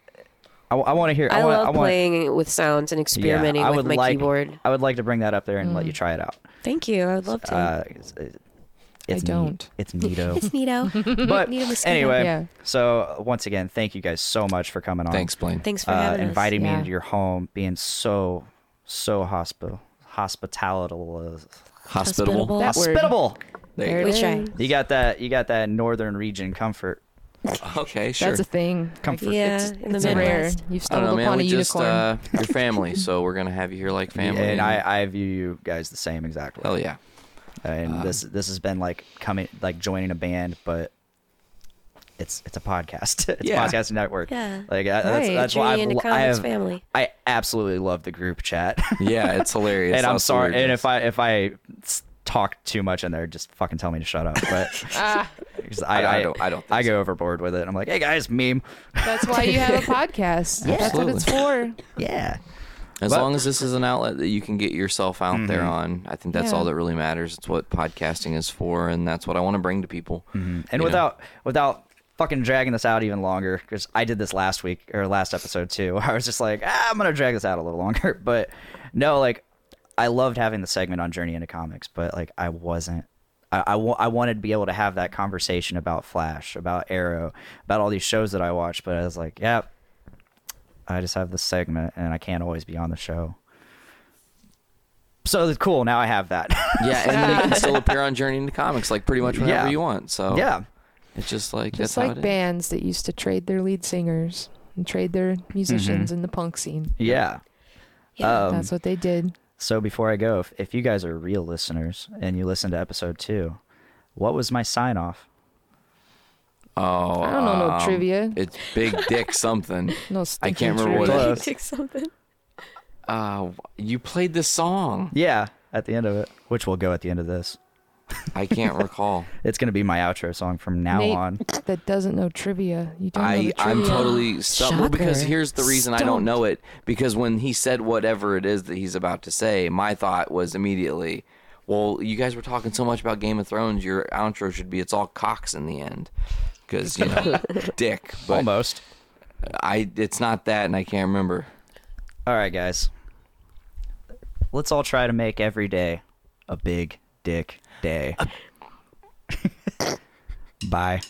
I want to hear. I love want, playing with sounds and experimenting I with would my like, keyboard. I would like to bring that up there and let you try it out. Thank you. I would love to. It's don't. It's neato. It's neato. But Neato mosquito. anyway, Yeah. so once again, thank you guys so much for coming on. Thanks, Blaine. Thanks for having us. Inviting me Yeah. into your home, being so hospitable. Hospitable. Hospitable. That word. Hospitable. There We it try. is. You got that northern region comfort. Okay, sure. That's a thing. Comfort. Yeah, in the It's rare. Midwest. You've I don't know, stumbled man. upon a We just unicorn. your family, so we're gonna have you here like family. And I view you guys the same exactly. hell yeah. And this has been like joining a band, but it's a podcast. It's Yeah. a podcast network. Yeah. Like Right. that's why Journey into Comics family. I absolutely love the group chat. Yeah, it's hilarious. and I'm That's sorry. And hilarious. if I talk too much in there, just fucking tell me to shut up. But 'cause I don't think I go so. overboard with it. I'm like, hey guys, meme. That's why you have a podcast. That's what it's for. Yeah. As But- long as this is an outlet that you can get yourself out there on, I think that's Yeah. all that really matters. It's what podcasting is for, and that's what I want to bring to people. And You know? without fucking dragging this out even longer, because I did this last episode too. I was just like, I'm gonna drag this out a little longer. But no, like I loved having the segment on Journey into Comics, but like I wasn't. I wanted to be able to have that conversation about Flash, about Arrow, about all these shows that I watch. But I was like, yeah, I just have this segment, and I can't always be on the show. So it's cool. Now I have that. Yeah, and then you can still appear on Journey into Comics like pretty much whenever Yeah. you want. So Yeah. it's just like Just that's how like it is. bands that used to trade their lead singers and trade their musicians in the punk scene. Yeah. Yeah. That's what they did. So before I go, if you guys are real listeners and you listen to episode 2, what was my sign off? Oh, I don't know no trivia. It's Big Dick something. No, I can't remember what it trivia. is. Take something. You played the song. Yeah, at the end of it, which will go at the end of this. I can't recall. It's going to be my outro song from now Nate, on. that doesn't know trivia. You don't know the I'm trivia. totally stumped. Well, because Shocker. here's the reason I don't know it. Because when he said whatever it is that he's about to say, my thought was immediately, well, you guys were talking so much about Game of Thrones, your outro should be it's all cocks in the end. Because, dick. But Almost. it's not that, and I can't remember. All right, guys. Let's all try to make every day a big dick day. Bye.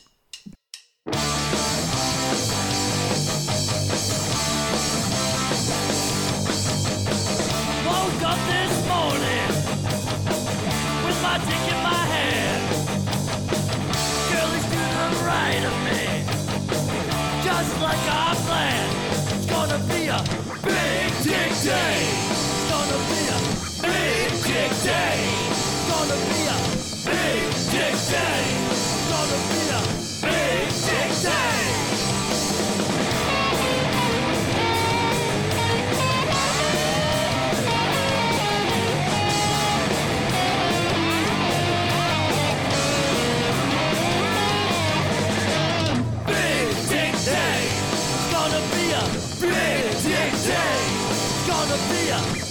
Woke up this morning with my dick in my hand. Girl is to the right of me, just like I planned. It's gonna be a big dick day. It's gonna be a big dick day. It's gonna be a big dick day. It's gonna be a big dick day. Big dick day. It's gonna be a big dick day. It's gonna be a